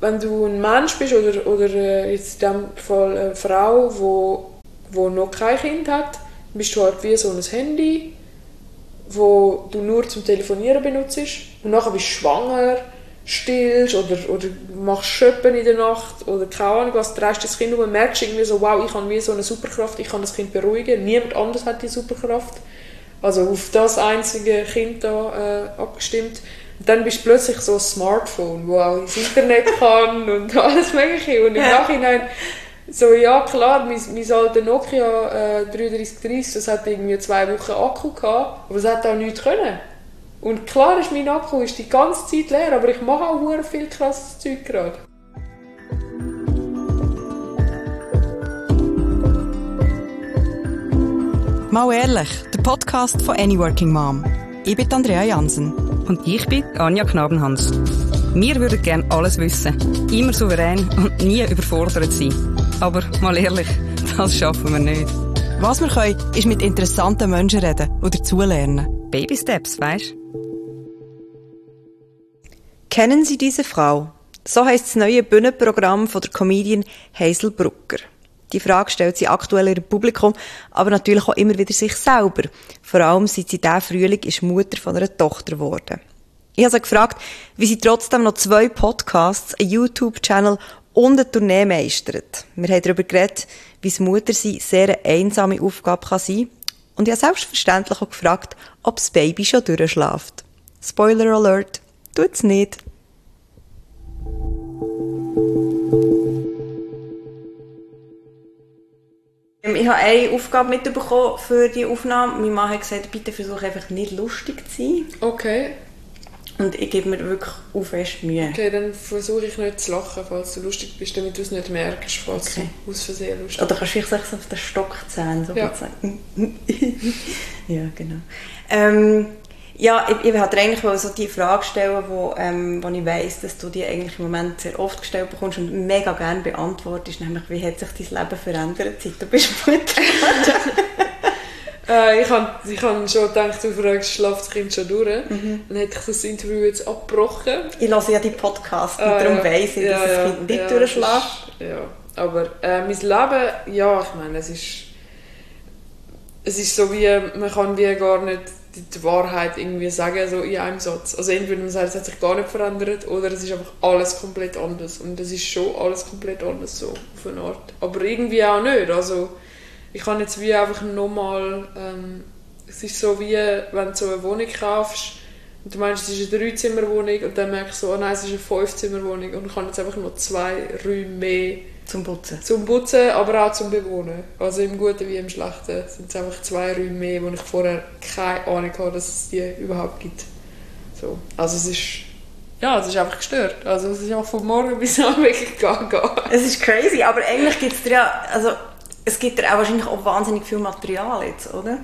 wenn du ein Mensch bist oder jetzt in diesem Fall eine Frau, die noch kein Kind hat, bist du halt wie so ein Handy, wo du nur zum Telefonieren benutzt und nachher bist du schwanger, stillst oder machst Schöppen in der Nacht oder keine Ahnung was, drehst das Kind um und merkst irgendwie so, wow, ich habe wie so eine Superkraft, ich kann das Kind beruhigen, niemand anders hat die Superkraft. Also auf das einzige Kind da abgestimmt. Und dann bist du plötzlich so ein Smartphone, das auch ins Internet kann und alles Mögliche. Und im Nachhinein so, ja klar, mein alter Nokia 3330, das hat irgendwie 2 Wochen Akku gehabt, aber es hat auch nichts können. Und klar ist mein Akku ist die ganze Zeit leer, aber ich mache auch sehr viel krasses Zeug gerade. Mal ehrlich, der Podcast von Any Working Mom. Ich bin Andrea Jansen. Und ich bin Anja Knabenhans. Wir würden gerne alles wissen, immer souverän und nie überfordert sein. Aber mal ehrlich, das schaffen wir nicht. Was wir können, ist mit interessanten Menschen reden und dazulernen. Baby Steps, weisst? Kennen Sie diese Frau? So heisst das neue Bühnenprogramm von der Comedian Hazel Brugger. Die Frage stellt sie aktuell ihrem Publikum, aber natürlich auch immer wieder sich selber. Vor allem seit sie diesen Frühling ist Mutter von einer Tochter geworden. Ich habe sie gefragt, wie sie trotzdem noch 2 Podcasts, einen YouTube-Channel und eine Tournee meistert. Wir haben darüber geredet, wie das Muttersein sehr eine einsame Aufgabe kann sein. Und ich habe selbstverständlich auch gefragt, ob das Baby schon durchschläft. Spoiler Alert, tut's nicht. Ich habe eine Aufgabe mitbekommen für die Aufnahme. Mein Mann hat gesagt, bitte versuche einfach nicht lustig zu sein. Okay. Und ich gebe mir wirklich auch fest Mühe. Okay, dann versuche ich nicht zu lachen, falls du lustig bist, damit du es nicht merkst, falls du aus Versehen lustig bist. Oder kannst du vielleicht so auf den Stock zählen? So ja. Ja, genau. Ja, ich wollte eigentlich so die Frage stellen, wo ich weiss, dass du die eigentlich im Moment sehr oft gestellt bekommst und mega gerne beantwortest, nämlich wie hat sich dein Leben verändert, seit du bist Mutter? Ich habe schon gedacht, du fragst, schläft das Kind schon durch? Dann hätte ich das Interview jetzt abgebrochen. Ich höre ja die Podcasts und darum weiss ich, dass das Kind nicht durchschläft. Ja, aber mein Leben, ja, ich meine, es ist so wie, man kann wie gar nicht die Wahrheit irgendwie sagen, so in einem Satz. Also entweder man sagt, es hat sich gar nicht verändert, oder es ist einfach alles komplett anders. Und es ist schon alles komplett anders, so auf eine Art. Aber irgendwie auch nicht. Also ich kann jetzt wie einfach nochmal, es ist so wie, wenn du so eine Wohnung kaufst und du meinst, es ist eine 3-Zimmer-Wohnung und dann merkst du so, oh nein, es ist eine 5-Zimmer-Wohnung und ich habe jetzt einfach noch 2 Räume mehr. Zum Putzen. Zum Putzen, aber auch zum Bewohnen. Also im Guten wie im Schlechten sind es einfach 2 Räume mehr, wo ich vorher keine Ahnung hatte, dass es die überhaupt gibt. So. Also es ist einfach gestört. Also es ist einfach von morgen bis Abend wirklich gaga. Es ist crazy, aber eigentlich gibt es ja, also es gibt ja auch wahrscheinlich auch wahnsinnig viel Material jetzt, oder?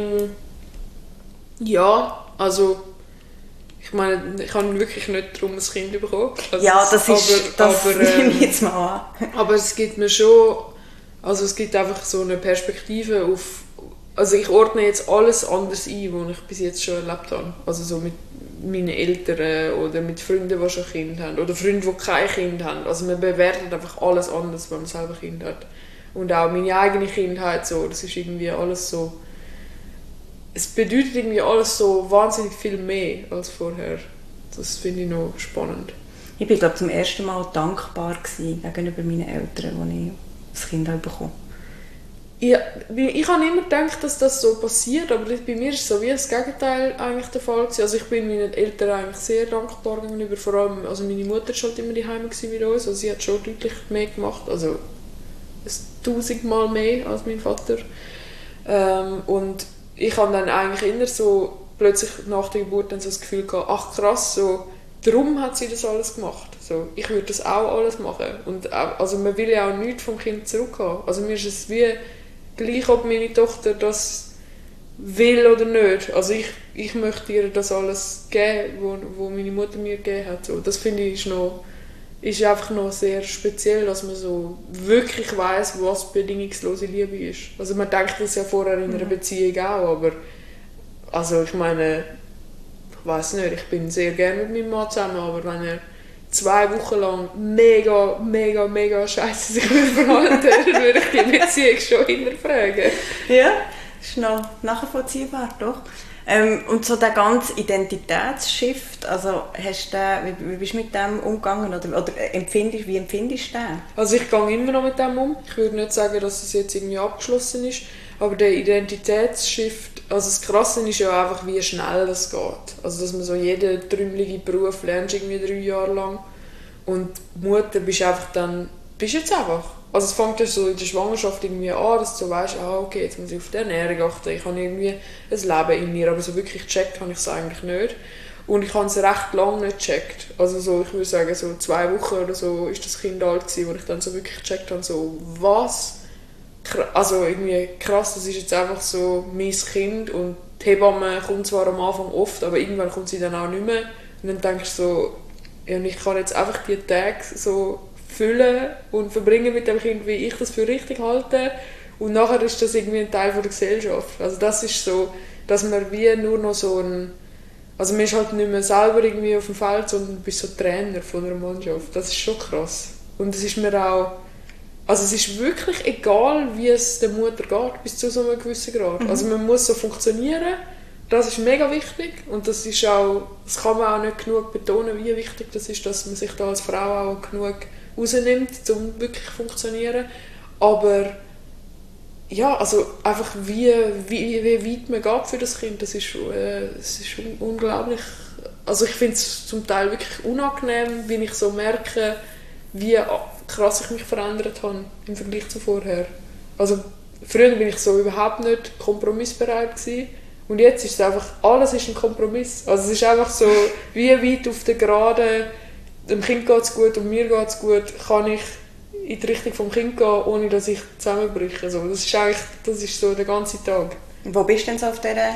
Ja, also ich meine, ich habe wirklich nicht darum ein Kind bekommen. Also ja, das nehme ich jetzt mal an. Aber es gibt mir schon, also es gibt einfach so eine Perspektive auf, also ich ordne jetzt alles anders ein, was ich bis jetzt schon erlebt habe. Also so mit meinen Eltern oder mit Freunden, die schon Kinder haben oder Freunden, die kein Kind haben. Also man bewertet einfach alles anders, wenn man selber Kind hat. Und auch meine eigene Kindheit, so, das ist irgendwie alles so, es bedeutet irgendwie alles so wahnsinnig viel mehr als vorher. Das finde ich noch spannend. Ich war, glaube ich, zum ersten Mal dankbar gegenüber meinen Eltern, als ich das Kind bekommen habe. Ja, ich habe immer gedacht, dass das so passiert, aber bei mir ist so wie das Gegenteil eigentlich der Fall gewesen. Also ich bin meinen Eltern eigentlich sehr dankbar gegenüber, vor allem, also meine Mutter war halt immer daheim mit uns, also sie hat schon deutlich mehr gemacht, also 1000-mal mehr als mein Vater. Und ich habe dann eigentlich immer so plötzlich nach der Geburt dann so das Gefühl gehabt, ach krass, so, darum hat sie das alles gemacht. So, ich würde das auch alles machen. Und auch, also man will ja auch nichts vom Kind zurückhaben. Also mir ist es wie gleich, ob meine Tochter das will oder nicht. Also ich möchte ihr das alles geben, wo meine Mutter mir gegeben hat. So, das finde ich ist einfach noch sehr speziell, dass man so wirklich weiss, was bedingungslose Liebe ist. Also man denkt das ja vorher in einer Beziehung auch, aber also ich meine, ich weiss nicht, ich bin sehr gerne mit meinem Mann zusammen, aber wenn er 2 Wochen lang mega scheiße sich verhalten, dann würde ich die Beziehung schon hinterfragen. Ja, das ist noch nachvollziehbar, doch. Und so der ganze Identitätsshift, also wie bist du mit dem umgegangen oder wie empfindest du den? Also ich gehe immer noch mit dem um. Ich würde nicht sagen, dass es jetzt irgendwie abgeschlossen ist, aber der Identitätsshift, also das Krasse ist ja einfach, wie schnell das geht. Also dass man so jeden trümmelige Beruf lernt, irgendwie 3 Jahre lang. Und Mutter bist jetzt einfach. Also es fängt ja so in der Schwangerschaft irgendwie an, dass du weißt, okay, jetzt muss ich auf die Ernährung achten, ich habe irgendwie ein Leben in mir, aber so wirklich gecheckt habe ich es eigentlich nicht. Und ich habe es recht lange nicht gecheckt. Also so, ich würde sagen, so 2 Wochen oder so ist das Kind alt gewesen, wo ich dann so wirklich gecheckt habe, so was? Also irgendwie krass, das ist jetzt einfach so mein Kind und die Hebamme kommt zwar am Anfang oft, aber irgendwann kommt sie dann auch nicht mehr. Und dann denkst du so, ja, und ich kann jetzt einfach die Tage so füllen und verbringen mit dem Kind, wie ich das für richtig halte. Und nachher ist das irgendwie ein Teil von der Gesellschaft. Also das ist so, dass man wie nur noch so ein... Also man ist halt nicht mehr selber irgendwie auf dem Feld, sondern du bist so Trainer von einer Mannschaft. Das ist schon krass. Und es ist mir auch... Also es ist wirklich egal, wie es der Mutter geht, bis zu so einem gewissen Grad. Also man muss so funktionieren. Das ist mega wichtig und das kann man auch nicht genug betonen, wie wichtig das ist, dass man sich da als Frau auch genug rausnimmt, um wirklich zu funktionieren. Aber ja, also einfach wie weit man geht für das Kind, das ist unglaublich. Also ich finde es zum Teil wirklich unangenehm, wenn ich so merke, wie krass ich mich verändert habe im Vergleich zu vorher. Also früher bin ich so überhaupt nicht kompromissbereit gewesen. Und jetzt ist es einfach, alles ist ein Kompromiss. Also es ist einfach so, wie weit auf der Geraden, dem Kind geht es gut und mir geht es gut, kann ich in die Richtung vom Kind gehen, ohne dass ich zusammenbreche. Also das ist so der ganze Tag. Wo bist du denn so auf dieser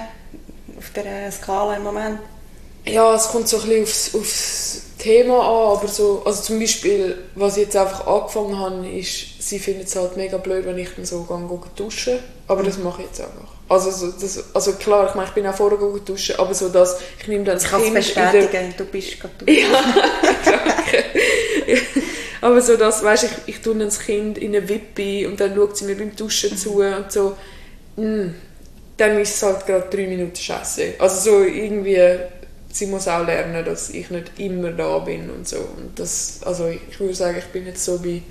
Skala im Moment? Ja, es kommt so ein bisschen aufs Thema an, aber so, also zum Beispiel, was ich jetzt einfach angefangen habe, ist, sie findet es halt mega blöd, wenn ich dann so gehe duschen, aber das mache ich jetzt einfach. Also klar, ich meine, ich bin auch vorher duschen, aber so, dass ich nehme dann das Kind... Ich kann es bestätigen, du bist gerade duschen. Ja, danke. Aber so, dass, weißt, ich tue dann das Kind in eine Wippe und dann schaut sie mir beim Duschen zu und so, dann ist es halt gerade 3 Minuten Scheiße. Also so irgendwie... Sie muss auch lernen, dass ich nicht immer da bin und so. Und das, also ich würde sagen, ich bin jetzt so bei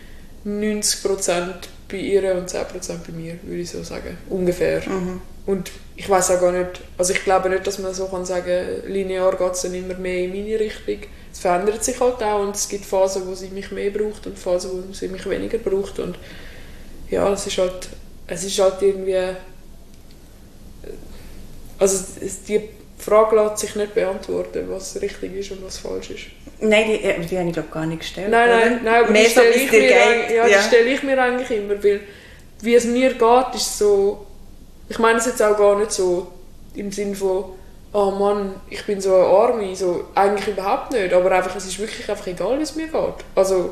90% bei ihr und 10% bei mir, würde ich so sagen. Ungefähr. Und ich weiß auch gar nicht, also ich glaube nicht, dass man so kann sagen, linear geht es dann immer mehr in meine Richtung. Es verändert sich halt auch und es gibt Phasen, wo sie mich mehr braucht und Phasen, wo sie mich weniger braucht. Und ja, es ist halt irgendwie... Also die Frage lässt sich nicht beantworten, was richtig ist und was falsch ist. Nein, die habe ich glaube gar nicht gestellt. Nein, aber die stelle ich mir eigentlich immer, weil wie es mir geht, ist so, ich meine es jetzt auch gar nicht so im Sinne von, oh Mann, ich bin so eine Arme, so, eigentlich überhaupt nicht, aber einfach, es ist wirklich einfach egal, wie es mir geht. Also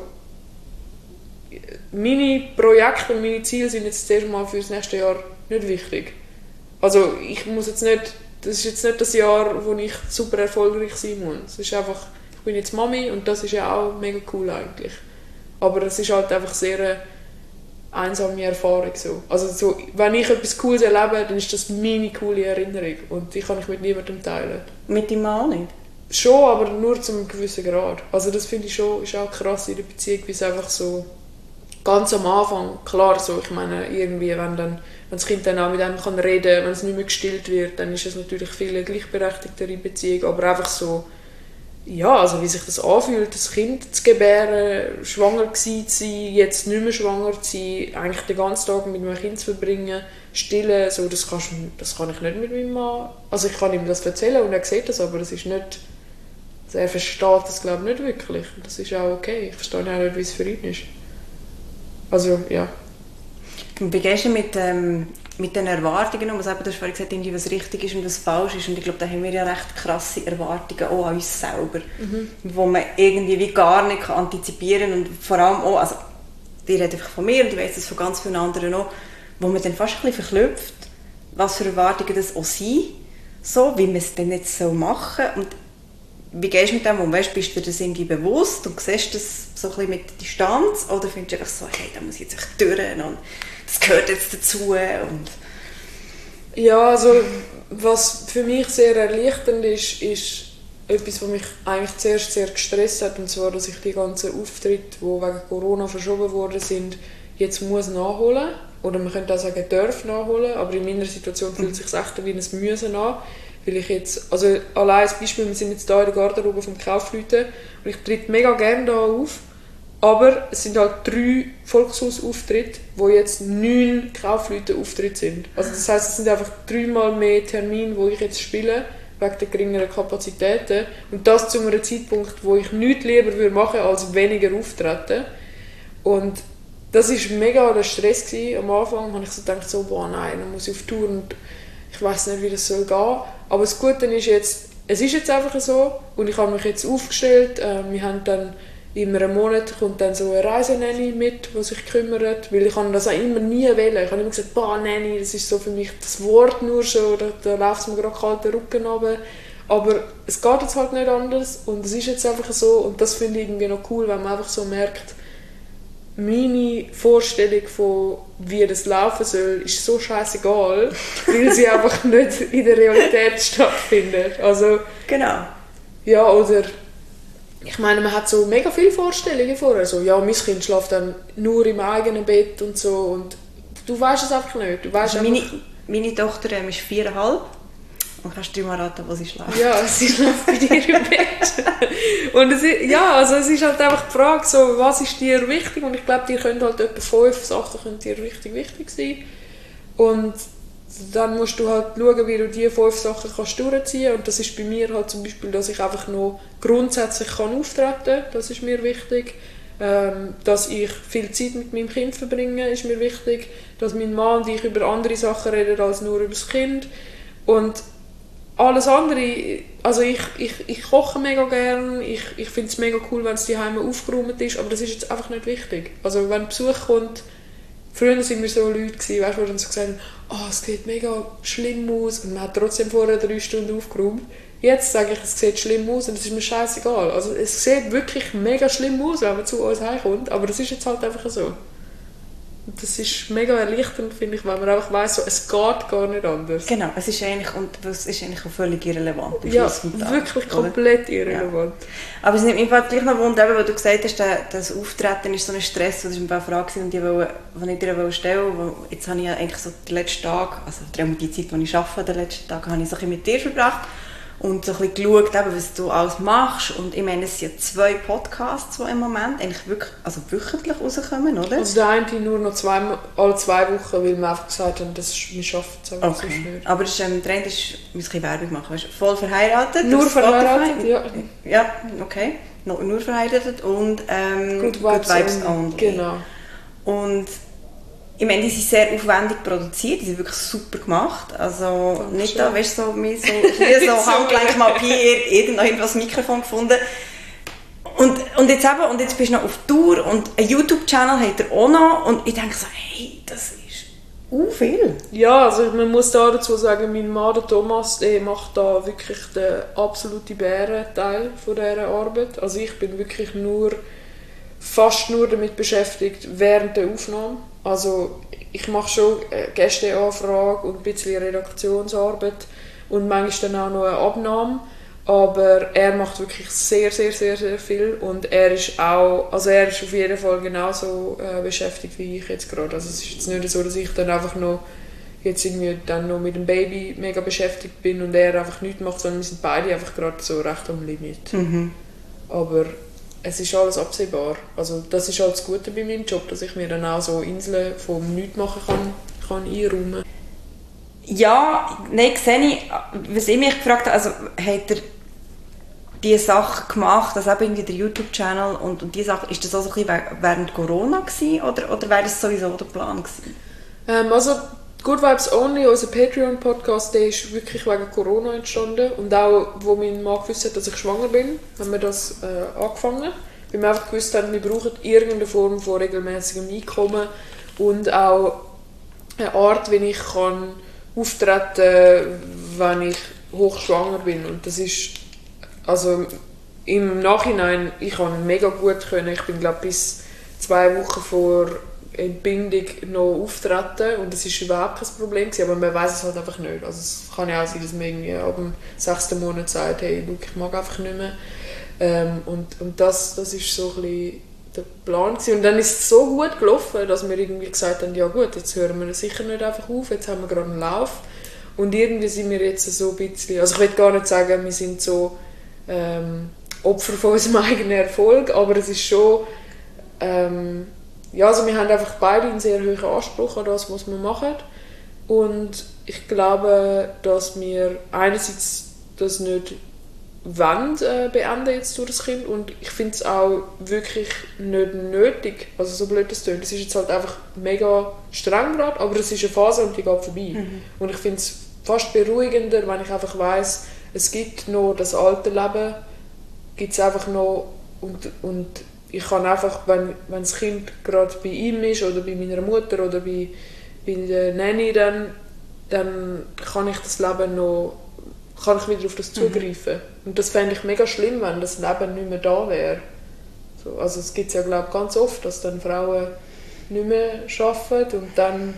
meine Projekte und meine Ziele sind jetzt zuerst mal für das nächste Jahr nicht wichtig. Also ich muss jetzt nicht, das ist jetzt nicht das Jahr, wo ich super erfolgreich sein muss. Es ist einfach, ich bin jetzt Mami und das ist ja auch mega cool eigentlich. Aber es ist halt einfach sehr eine einsame Erfahrung so. Also so, wenn ich etwas Cooles erlebe, dann ist das meine coole Erinnerung und die kann ich mit niemandem teilen. Mit deinem Mann nicht? Schon, aber nur zu einem gewissen Grad. Also das finde ich schon, ist auch krass in der Beziehung, wie es einfach so ganz am Anfang, klar so, ich meine irgendwie, wenn das Kind dann auch mit einem kann reden, wenn es nicht mehr gestillt wird, dann ist es natürlich viel eine gleichberechtigtere Beziehung, aber einfach so, ja, also wie sich das anfühlt, das Kind zu gebären, schwanger zu sein, jetzt nicht mehr schwanger zu sein, eigentlich den ganzen Tag mit meinem Kind zu verbringen, stillen, so, das kann ich nicht mit meinem Mann, also ich kann ihm das erzählen und er sieht das, aber das ist nicht, also er versteht das glaube ich nicht wirklich, das ist auch okay, ich verstehe auch nicht, wie es für ihn ist. Also, ja. Wie gehst du mit den Erwartungen um? Also, du hast vorhin gesagt, was richtig ist und was falsch ist. Und ich glaube, da haben wir ja recht krasse Erwartungen auch an uns selber, wo man irgendwie wie gar nicht antizipieren kann. Und vor allem auch, also ich rede einfach von mir und ich weiss das von ganz vielen anderen auch, wo man dann fast ein bisschen verklüpft, was für Erwartungen das auch sind, so, wie man es dann jetzt so machen soll. Und wie gehst du mit dem um? Weißt, bist du dir das irgendwie bewusst und siehst das so ein bisschen mit der Distanz? Oder findest du einfach so, hey, da muss ich jetzt echt durch und das gehört jetzt dazu? Und ja, also was für mich sehr erleichternd ist etwas, was mich eigentlich zuerst sehr gestresst hat, und zwar, dass ich die ganzen Auftritte, die wegen Corona verschoben worden sind, jetzt muss nachholen. Oder man könnte auch sagen, darf nachholen, aber in meiner Situation fühlt es sich echt wie ein Müssen an. Weil ich jetzt, also allein als Beispiel, wir sind jetzt hier in der Garderobe vom Kaufleuten und ich trete mega gerne hier auf, aber es sind halt 3 Volkshausauftritte, wo jetzt 9 Kaufleuten-Auftritte sind. Also das heisst, es sind einfach 3-mal mehr Termine, die ich jetzt spiele, wegen der geringeren Kapazitäten. Und das zu einem Zeitpunkt, wo ich nichts lieber machen würde, als weniger auftreten. Und das war mega der Stress gewesen. Am Anfang habe ich so gedacht, so, boah, nein, dann muss ich auf Tour und ich weiss nicht, wie das soll gehen. Aber das Gute ist jetzt, es ist jetzt einfach so und ich habe mich jetzt aufgestellt. Wir haben dann immer einen Monat kommt dann so eine Reisenanny mit, die sich kümmert, weil ich habe das auch immer nie wollen. Ich habe immer gesagt, boah, Nanny, das ist so für mich das Wort nur schon, da läuft es mir gerade kalt den Rücken runter. Aber es geht jetzt halt nicht anders und es ist jetzt einfach so und das finde ich irgendwie noch cool, wenn man einfach so merkt, meine Vorstellung von wie das laufen soll, ist so scheißegal, weil sie einfach nicht in der Realität stattfindet. Also, genau. Ja, oder ich meine, man hat so mega viele Vorstellungen vorher. So, ja, mein Kind schläft dann nur im eigenen Bett und so. Und du weißt es einfach nicht. Du weißt also meine Tochter ist 4,5. Und kannst du dir mal raten, wo sie schläft? Ja, sie schläft bei dir im Bett. Und es ist halt einfach die Frage, so, was ist dir wichtig? Und ich glaube, dir können halt etwa 5 Sachen können dir richtig wichtig sein. Und dann musst du halt schauen, wie du diese 5 Sachen kannst durchziehen kannst. Und das ist bei mir halt zum Beispiel, dass ich einfach noch grundsätzlich auftreten kann. Das ist mir wichtig. Dass ich viel Zeit mit meinem Kind verbringe, ist mir wichtig. Dass mein Mann und ich über andere Sachen reden als nur über das Kind. Und alles andere, also ich koche mega gern, ich finde es mega cool, wenn es daheim aufgeräumt ist, aber das ist jetzt einfach nicht wichtig. Also wenn Besuch kommt, früher waren wir so Leute, weißt, die dann so gesagt haben, oh, es sieht mega schlimm aus und man hat trotzdem vorher 3 Stunden aufgeräumt. Jetzt sage ich, es sieht schlimm aus und es ist mir scheißegal. Also es sieht wirklich mega schlimm aus, wenn man zu uns heimkommt, aber das ist jetzt halt einfach so. Und das ist mega erleichternd, finde ich, weil man einfach weiss, so, es geht gar nicht anders. Genau, es ist eigentlich auch völlig irrelevant. Ja, wirklich komplett irrelevant. Ja. Aber es nimmt mich gleich noch Wunder, weil du gesagt hast, das Auftreten ist so ein Stress, das war eine Frage, die ich dir stellen wollte. Jetzt habe ich ja eigentlich so den letzten Tag, also die Zeit, die ich arbeite, den letzten Tag, habe ich so ein bisschen mit dir verbracht. Und so ein bisschen geschaut, was du alles machst. Und ich meine, es sind 2 Podcasts, die im Moment eigentlich wirklich, also wöchentlich rauskommen, oder? Also der eine nur noch alle 2 Wochen, weil wir einfach gesagt haben, wir schaffen es einfach so schnell. Aber der Trend ist, wir müssen Werbung machen. Weißt, voll verheiratet? Nur verheiratet, ja. Ja, okay. Nur verheiratet und Good Vibes Only. Genau. Und ich meine, die sind sehr aufwendig produziert, die sind wirklich super gemacht. Also Dankeschön. Nicht da, weißt du, so Handgelenk mal irgendwas Mikrofon gefunden. Und jetzt bist du noch auf Tour und einen YouTube-Channel hat er auch noch. Und ich denke so, hey, das ist viel. Ja, also man muss da dazu sagen, mein Mann, der Thomas, der macht da wirklich den absoluten Bärenteil von dieser Arbeit. Also ich bin wirklich fast nur damit beschäftigt während der Aufnahme. Also ich mache schon Gästeanfrage und ein bisschen Redaktionsarbeit und manchmal dann auch noch eine Abnahme. Aber er macht wirklich sehr, sehr, sehr, sehr viel und er ist auf jeden Fall genauso beschäftigt wie ich jetzt gerade. Also es ist jetzt nicht so, dass ich dann einfach noch jetzt irgendwie dann noch mit dem Baby mega beschäftigt bin und er einfach nichts macht, sondern wir sind beide einfach gerade so recht am Limit. Mhm. Aber es ist alles absehbar. Also das ist halt das Gute bei meinem Job, dass ich mir dann auch so Inseln vom Nichtmachen kann einräumen. Ja, nein, sehe ich. Was ich mich gefragt habe, also hat er diese Sache gemacht, also eben irgendwie der YouTube-Channel und diese Sache, ist das auch so ein bisschen während Corona gewesen, oder wäre das sowieso der Plan gewesen? Also Good Vibes Only, unser Patreon-Podcast, der ist wirklich wegen Corona entstanden. Und auch, wo mein Mann gewusst hat, dass ich schwanger bin, haben wir das angefangen. Weil wir einfach gewusst haben, wir brauchen irgendeine Form von regelmäßigem Einkommen und auch eine Art, wie ich auftreten kann, wenn ich hochschwanger bin. Und das ist also im Nachhinein, ich konnte mega gut können. Ich bin glaube bis 2 Wochen vor Entbindung noch auftreten und das war überhaupt kein Problem gewesen, aber man weiß es halt einfach nicht. Also es kann ja auch sein, dass man irgendwie ab dem 6. Monat sagt, hey, look, ich mag einfach nicht mehr. Und das ist so ein bisschen der Plan gewesen. Und dann ist es so gut gelaufen, dass wir irgendwie gesagt haben, ja gut, jetzt hören wir sicher nicht einfach auf, jetzt haben wir gerade einen Lauf. Und irgendwie sind wir jetzt so ein bisschen, also ich will gar nicht sagen, wir sind so Opfer von unserem eigenen Erfolg, aber es ist schon, ja, also wir haben einfach beide einen sehr hohen Anspruch an das, was wir machen. Und ich glaube, dass wir einerseits das nicht beenden jetzt durch das Kind und ich finde es auch wirklich nicht nötig, also so blöd das tönt. Es ist jetzt halt einfach mega streng gerade, aber es ist eine Phase und die geht vorbei. Und ich finde es fast beruhigender, wenn ich einfach weiss, es gibt noch das alte Leben, gibt es einfach noch und ich kann einfach, wenn das Kind gerade bei ihm ist oder bei meiner Mutter oder bei der Nanny, dann kann ich das Leben noch, kann ich wieder auf das zugreifen. Und das fände ich mega schlimm, wenn das Leben nicht mehr da wäre. So, also es gibt es ja glaube ganz oft, dass dann Frauen nicht mehr arbeiten und dann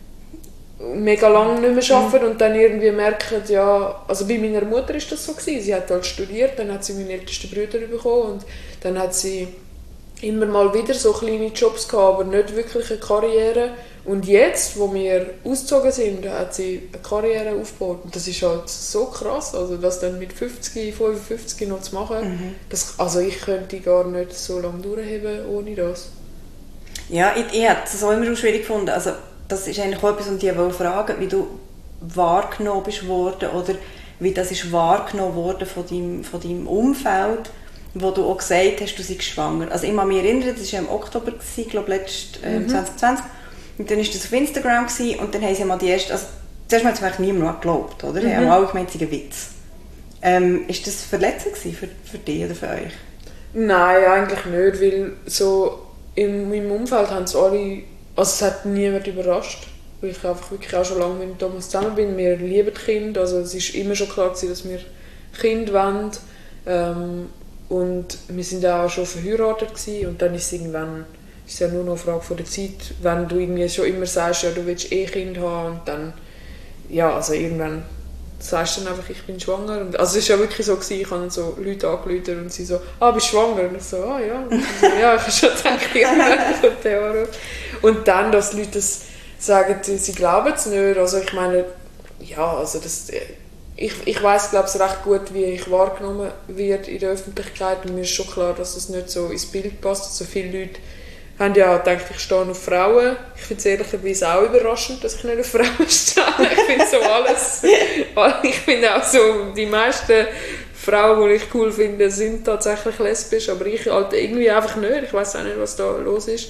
mega lange nicht mehr arbeiten und dann irgendwie merken, ja, also bei meiner Mutter ist das so gewesen. Sie hat halt studiert, dann hat sie meinen ältesten Bruder bekommen und dann hat sie immer mal wieder so kleine Jobs gehabt, aber nicht wirklich eine Karriere. Und jetzt, wo wir ausgezogen sind, hat sie eine Karriere aufgebaut. Und das ist halt so krass, also das dann mit 50, 55 noch zu machen. Also ich könnte gar nicht so lange durchheben ohne das. Ja, ich habe es auch immer schwierig gefunden. Also das ist eigentlich auch etwas, um dich zu fragen, wie du wahrgenommen bist worden oder wie das ist wahrgenommen worden von deinem Umfeld, wo du auch gesagt hast, du seist schwanger. Also ich kann mich erinnern, das war im Oktober, glaube ich, 2020. Und dann war das auf Instagram und dann haben sie mal die erste, also zuerst mal hat es niemand geglaubt, oder? Sie haben alle gemeint, es sei ein Witz. Ist das verletzend für dich oder für euch? Nein, eigentlich nicht, weil so in meinem Umfeld haben es alle, also es hat niemand überrascht, weil ich einfach wirklich auch schon lange mit Thomas zusammen bin. Wir lieben Kinder, also es war immer schon klar gewesen, dass wir Kinder wollen. Und wir sind auch schon verheiratet gewesen. Und dann ist es irgendwann, ist ja nur noch eine Frage von der Zeit, wenn du irgendwie schon immer sagst, ja, du willst Kind haben und dann, ja, also irgendwann sagst du dann einfach, ich bin schwanger. Und, also es war ja wirklich so gewesen, ich habe dann so Leute angerufen und sie so, bist du schwanger? Und ich so, ja. Und so, ja, ich habe schon gedacht, irgendwann kommt der Anruf. Und dann, dass Leute das sagen, sie glauben es nicht, also ich meine, ja, also das... Ich weiss, glaube ich, recht gut, wie ich wahrgenommen werde in der Öffentlichkeit. Und mir ist schon klar, dass es nicht so ins Bild passt. Also viele Leute haben ja gedacht, ich stehe auf Frauen. Ich finde es ehrlicherweise auch überraschend, dass ich nicht auf Frauen stehe. Ich finde so alles... Ich finde auch so, die meisten Frauen, die ich cool finde, sind tatsächlich lesbisch. Aber ich halt irgendwie einfach nicht. Ich weiss auch nicht, was da los ist.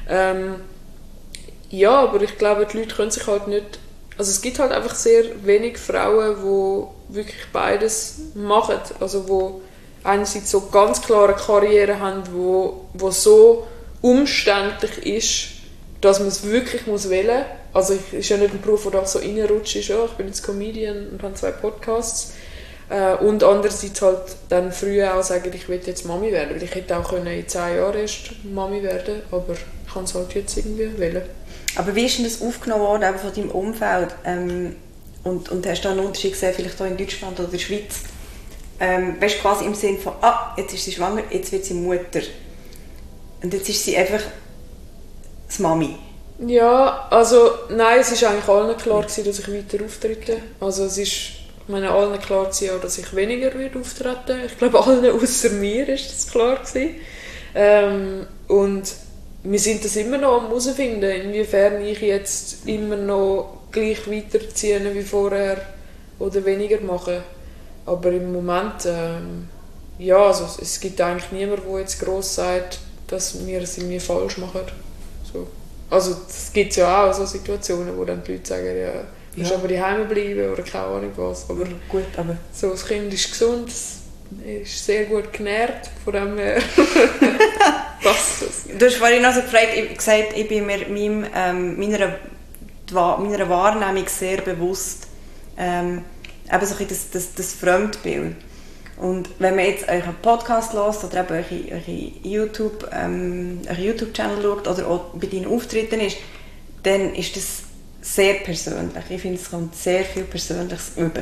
Ja, aber ich glaube, die Leute können sich halt nicht... Also es gibt halt einfach sehr wenig Frauen, die wirklich beides machen. Also die einerseits so ganz klare Karriere haben, die so umständlich ist, dass man es wirklich wählen muss. Also es ist ja nicht ein Beruf, der da so reinrutscht. Ich bin jetzt Comedian und habe 2 Podcasts. Und andererseits halt dann früher auch sagen, ich will jetzt Mami werden. Weil ich hätte auch in 10 Jahren erst Mami werden, aber ich kann es halt jetzt irgendwie wählen. Aber wie ist denn das aufgenommen worden von deinem Umfeld? Und hast du da einen Unterschied gesehen, vielleicht auch in Deutschland oder in der Schweiz? Weißt du, quasi im Sinne von, jetzt ist sie schwanger, jetzt wird sie Mutter. Und jetzt ist sie einfach das Mami. Ja, also nein, es war eigentlich allen klar gewesen, dass ich weiter auftrete. Also es ist allen klar gewesen, dass ich weniger auftreten werde. Ich glaube, allen außer mir ist das klar gewesen. Und wir sind das immer noch am herausfinden, inwiefern ich jetzt immer noch gleich weiterziehe wie vorher oder weniger mache. Aber im Moment, ja, also es gibt eigentlich niemanden, der jetzt gross sagt, dass wir es irgendwie falsch machen. So. Also es gibt ja auch so Situationen, wo dann die Leute sagen, ja, du musst aber daheim bleiben oder keine Ahnung was. Aber, gut, aber so, das Kind ist gesund, ist sehr gut genährt, von dem her passt das. Du hast vorhin noch so gesagt, ich bin mir meiner Wahrnehmung sehr bewusst, eben so das Fremdbild. Und wenn man jetzt euren Podcast hört oder eben euren YouTube-Channel schaut oder auch bei deinen Auftritten ist, dann ist das sehr persönlich. Ich finde, es kommt sehr viel Persönliches über.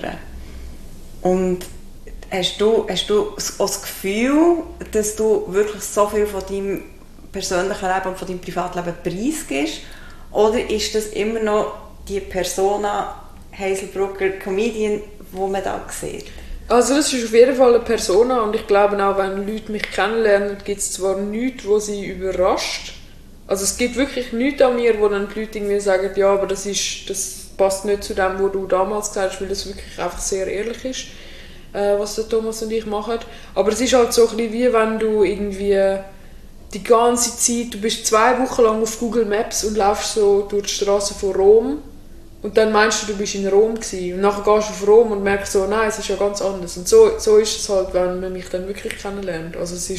Und hast du auch das Gefühl, dass du wirklich so viel von deinem persönlichen Leben und von deinem Privatleben preisgibst? Oder ist das immer noch die Persona Hazel Brucker, Comedian, die man da sieht? Also das ist auf jeden Fall eine Persona und ich glaube auch, wenn Leute mich kennenlernen, gibt es zwar nichts, was sie überrascht. Also es gibt wirklich nichts an mir, wo dann die Leute irgendwie sagen, ja, aber das passt nicht zu dem, was du damals gesagt hast, weil das wirklich einfach sehr ehrlich ist, was der Thomas und ich machen. Aber es ist halt so ein bisschen wie wenn du irgendwie die ganze Zeit, du bist 2 Wochen lang auf Google Maps und laufst so durch die Straßen von Rom und dann meinst du bist in Rom gewesen. Und nachher gehst du auf Rom und merkst so, nein, es ist ja ganz anders. Und so ist es halt, wenn man mich dann wirklich kennenlernt. Also es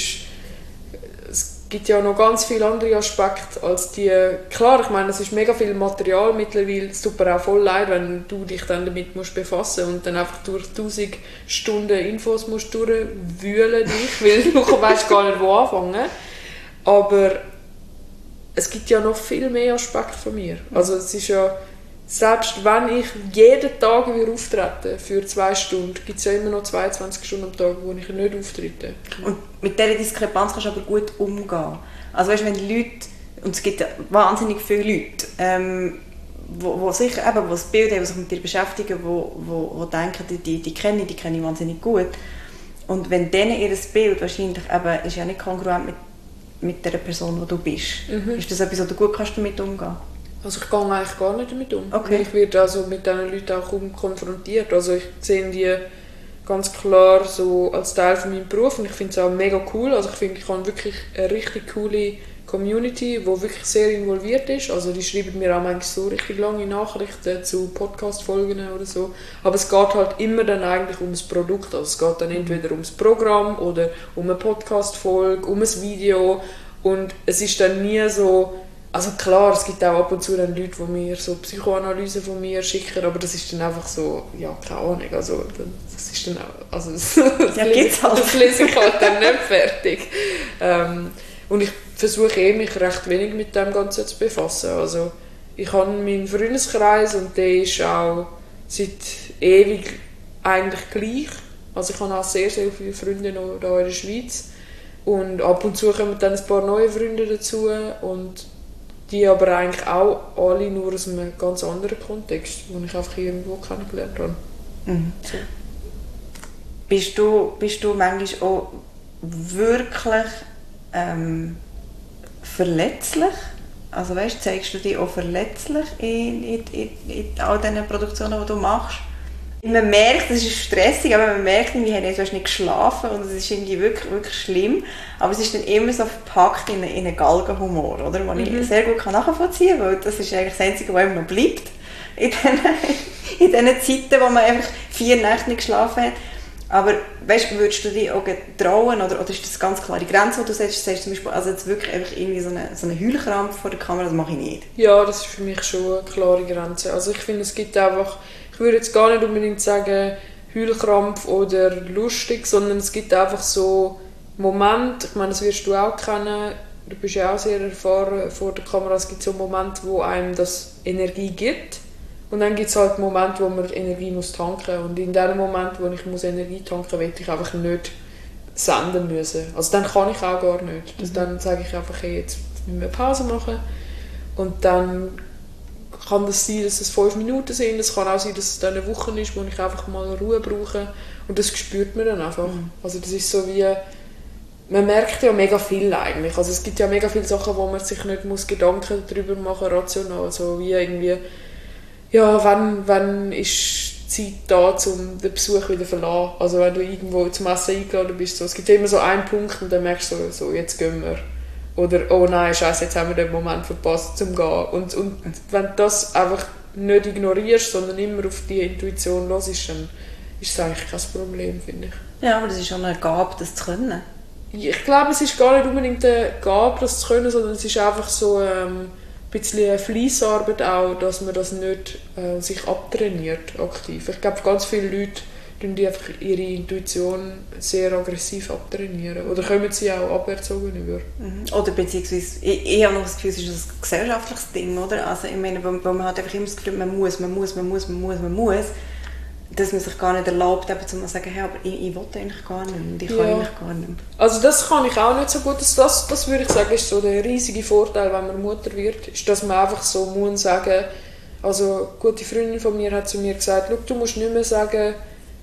gibt ja noch ganz viele andere Aspekte als die. Klar, ich meine, es ist mega viel Material mittlerweile. Es tut mir auch voll leid, wenn du dich dann damit musst befassen und dann einfach durch 1000 Stunden Infos musst durchwühlen dich, weil du weißt gar nicht, wo anfangen. Aber es gibt ja noch viel mehr Aspekte von mir. Also es ist ja, selbst wenn ich jeden Tag auftrete für 2 Stunden, gibt es ja immer noch 22 Stunden am Tag, wo ich nicht auftrete. Und mit dieser Diskrepanz kannst du aber gut umgehen. Also weißt, wenn die Leute, und es gibt ja wahnsinnig viele Leute, wo sicher eben, wo das Bild haben, die sich mit dir beschäftigen, wo denken, die kenne ich wahnsinnig gut. Und wenn denen ihr Bild wahrscheinlich eben, ist ja nicht kongruent mit der Person, die du bist. Ist das etwas, wo du gut kannst damit umgehen? Also ich gehe eigentlich gar nicht damit um. Okay. Ich werde also mit diesen Leuten auch kaum konfrontiert. Also ich sehe die ganz klar so als Teil von meinem Beruf und ich finde es auch mega cool. Also ich finde, ich habe wirklich eine richtig coole Community, die wirklich sehr involviert ist. Also die schreiben mir auch manchmal so richtig lange Nachrichten zu Podcast-Folgen oder so. Aber es geht halt immer dann eigentlich ums Produkt. Also es geht dann entweder ums Programm oder um eine Podcast-Folge, um ein Video. Und es ist dann nie so. Also klar, es gibt auch ab und zu dann Leute, die mir so Psychoanalysen von mir schicken, aber das ist dann einfach so, ja, keine Ahnung, also das ist dann auch, also das lese ich halt dann nicht fertig. Und ich versuche mich recht wenig mit dem Ganzen zu befassen. Also ich habe meinen Freundeskreis und der ist auch seit ewig eigentlich gleich. Also ich habe auch sehr, sehr viele Freunde noch hier in der Schweiz und ab und zu kommen dann ein paar neue Freunde dazu und die aber eigentlich auch alle nur aus einem ganz anderen Kontext, den ich einfach irgendwo kennengelernt habe. Mhm. So. Bist du manchmal auch wirklich verletzlich? Also weißt, zeigst du dich auch verletzlich in all diesen Produktionen, die du machst? Man merkt, es ist stressig, aber man merkt, wir haben jetzt nicht geschlafen und es ist irgendwie wirklich, wirklich schlimm. Aber es ist dann immer so verpackt in einen Galgenhumor, oder? Den ich sehr gut nachvollziehen kann, weil das ist eigentlich das Einzige, was immer noch bleibt. In diesen Zeiten, wo man einfach 4 Nächte nicht geschlafen hat. Aber weißt, würdest du dich auch trauen, oder ist das ganz klare Grenze, die du sagst zum Beispiel, also jetzt wirklich einfach irgendwie so eine Heulkrampf vor der Kamera, das mache ich nicht? Ja, das ist für mich schon eine klare Grenze. Also ich finde, es gibt einfach, ich würde jetzt gar nicht unbedingt sagen Heulkrampf oder lustig, sondern es gibt einfach so Momente, ich meine, das wirst du auch kennen, du bist ja auch sehr erfahren vor der Kamera, es gibt so Momente, wo einem das Energie gibt. Und dann gibt es halt Momente, wo man Energie muss tanken muss. Und in dem Moment, wo ich Energie tanken muss, will ich einfach nicht senden müssen. Also dann kann ich auch gar nicht. Dann sage ich einfach, hey, jetzt müssen wir eine Pause machen. Und dann kann das sein, dass es 5 Minuten sind. Es kann auch sein, dass es dann eine Woche ist, wo ich einfach mal Ruhe brauche. Und das spürt man dann einfach. Also das ist so wie... Man merkt ja mega viel eigentlich. Also es gibt ja mega viele Sachen, wo man sich nicht Gedanken darüber machen muss, rational. Also wie irgendwie... Ja, wann ist die Zeit da, um den Besuch wieder zu verlassen? Also wenn du irgendwo zum Essen eingeladen bist, so, es gibt immer so einen Punkt und dann merkst du so, jetzt gehen wir. Oder, oh nein, scheiße, jetzt haben wir den Moment verpasst, zum gehen. Und wenn du das einfach nicht ignorierst, sondern immer auf die Intuition hörst, dann ist es eigentlich kein Problem, finde ich. Ja, aber das ist schon eine Gabe, das zu können. Ich glaube, es ist gar nicht unbedingt eine Gabe, das zu können, sondern es ist einfach so... ein bisschen Fleissarbeit auch, dass man das nicht sich abtrainiert aktiv. Ich glaube, ganz viele Leute die einfach ihre Intuition sehr aggressiv abtrainieren. Oder kommen sie auch aberzogen über. Oder beziehungsweise, ich habe noch das Gefühl, es ist ein gesellschaftliches Ding, oder? Also ich meine, wo man hat einfach immer das Gefühl, man muss, dass man sich gar nicht erlaubt, eben zu sagen, hey, aber ich will eigentlich gar nicht und ich kann eigentlich gar nicht. Also das kann ich auch nicht so gut. Das würde ich sagen, ist so der riesige Vorteil, wenn man Mutter wird, ist, dass man einfach so muss sagen, also eine gute Freundin von mir hat zu mir gesagt, schau, du musst nicht mehr sagen,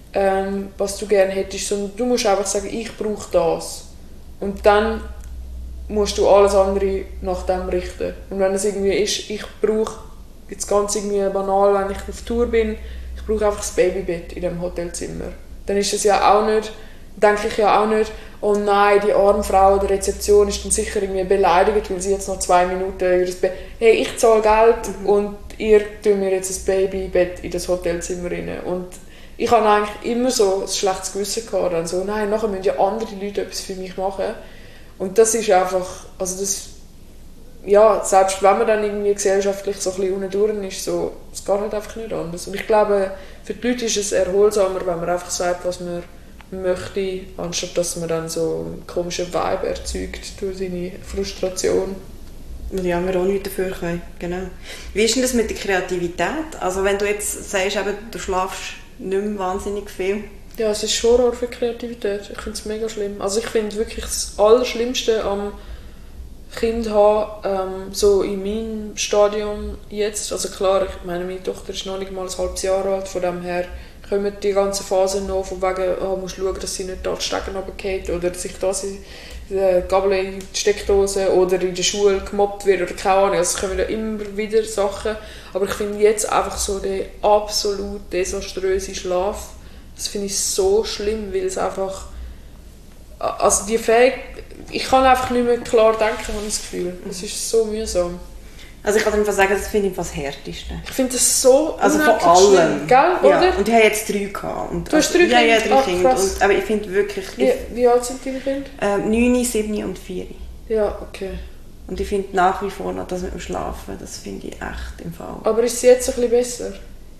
was du gerne hättest, sondern du musst einfach sagen, ich brauche das. Und dann musst du alles andere nach dem richten. Und wenn es irgendwie ist, ich brauche, jetzt ganz irgendwie banal, wenn ich auf Tour bin, ich brauche einfach das Babybett in dem Hotelzimmer. Dann ist es ja auch nicht, denke ich ja auch nicht, oh nein, die arme Frau an der Rezeption ist dann sicher irgendwie beleidigt, weil sie jetzt noch 2 Minuten ihr Bett... Hey, ich zahle Geld und ihr tut mir jetzt ein Babybett in das Hotelzimmer rein. Und ich habe eigentlich immer so ein schlechtes Gewissen gehabt. Dann so, nein, nachher müssen ja andere Leute etwas für mich machen. Und das ist einfach, also das, ja, selbst wenn man dann irgendwie gesellschaftlich so ein bisschen unten durch ist, so, es geht halt einfach nicht anders. Und ich glaube, für die Leute ist es erholsamer, wenn man einfach sagt, was man möchte, anstatt dass man dann so einen komischen Vibe erzeugt durch seine Frustration. Ja, wir auch nichts dafür können, genau. Wie ist denn das mit der Kreativität? Also wenn du jetzt sagst, eben, du schlafst nicht mehr wahnsinnig viel. Ja, es ist Horror für Kreativität. Ich finde es mega schlimm. Also ich finde wirklich das Allerschlimmste am Kind haben, so in meinem Stadium jetzt, also klar, ich meine, meine Tochter ist noch nicht mal ein halbes Jahr alt, von dem her kommen die ganzen Phasen noch, von wegen, oh, musst schauen, dass sie nicht da die Stecken runterfällt oder sich da die Gabel in die Steckdose oder in der Schule gemobbt wird oder keine Ahnung, also es kommen ja immer wieder Sachen, aber ich finde jetzt einfach so der absolut desaströse Schlaf, das finde ich so schlimm, weil es einfach, also die Fähigkeit, ich kann einfach nicht mehr klar denken, habe ich das Gefühl. Es ist so mühsam. Also ich kann einfach sagen, das finde ich das Härteste. Ich finde das so also von allem. Schlimm, gell? Oder? Ja. Und ich habe jetzt 3 gehabt. Und du hast 3 Kinder? Ja, 3 Kinder. Und, aber ich finde wirklich... Wie alt sind deine Kinder? 9, 7 und 4. Ja, okay. Und ich finde nach wie vor noch das mit dem Schlafen, das finde ich echt im Fall. Aber ist es jetzt ein bisschen besser?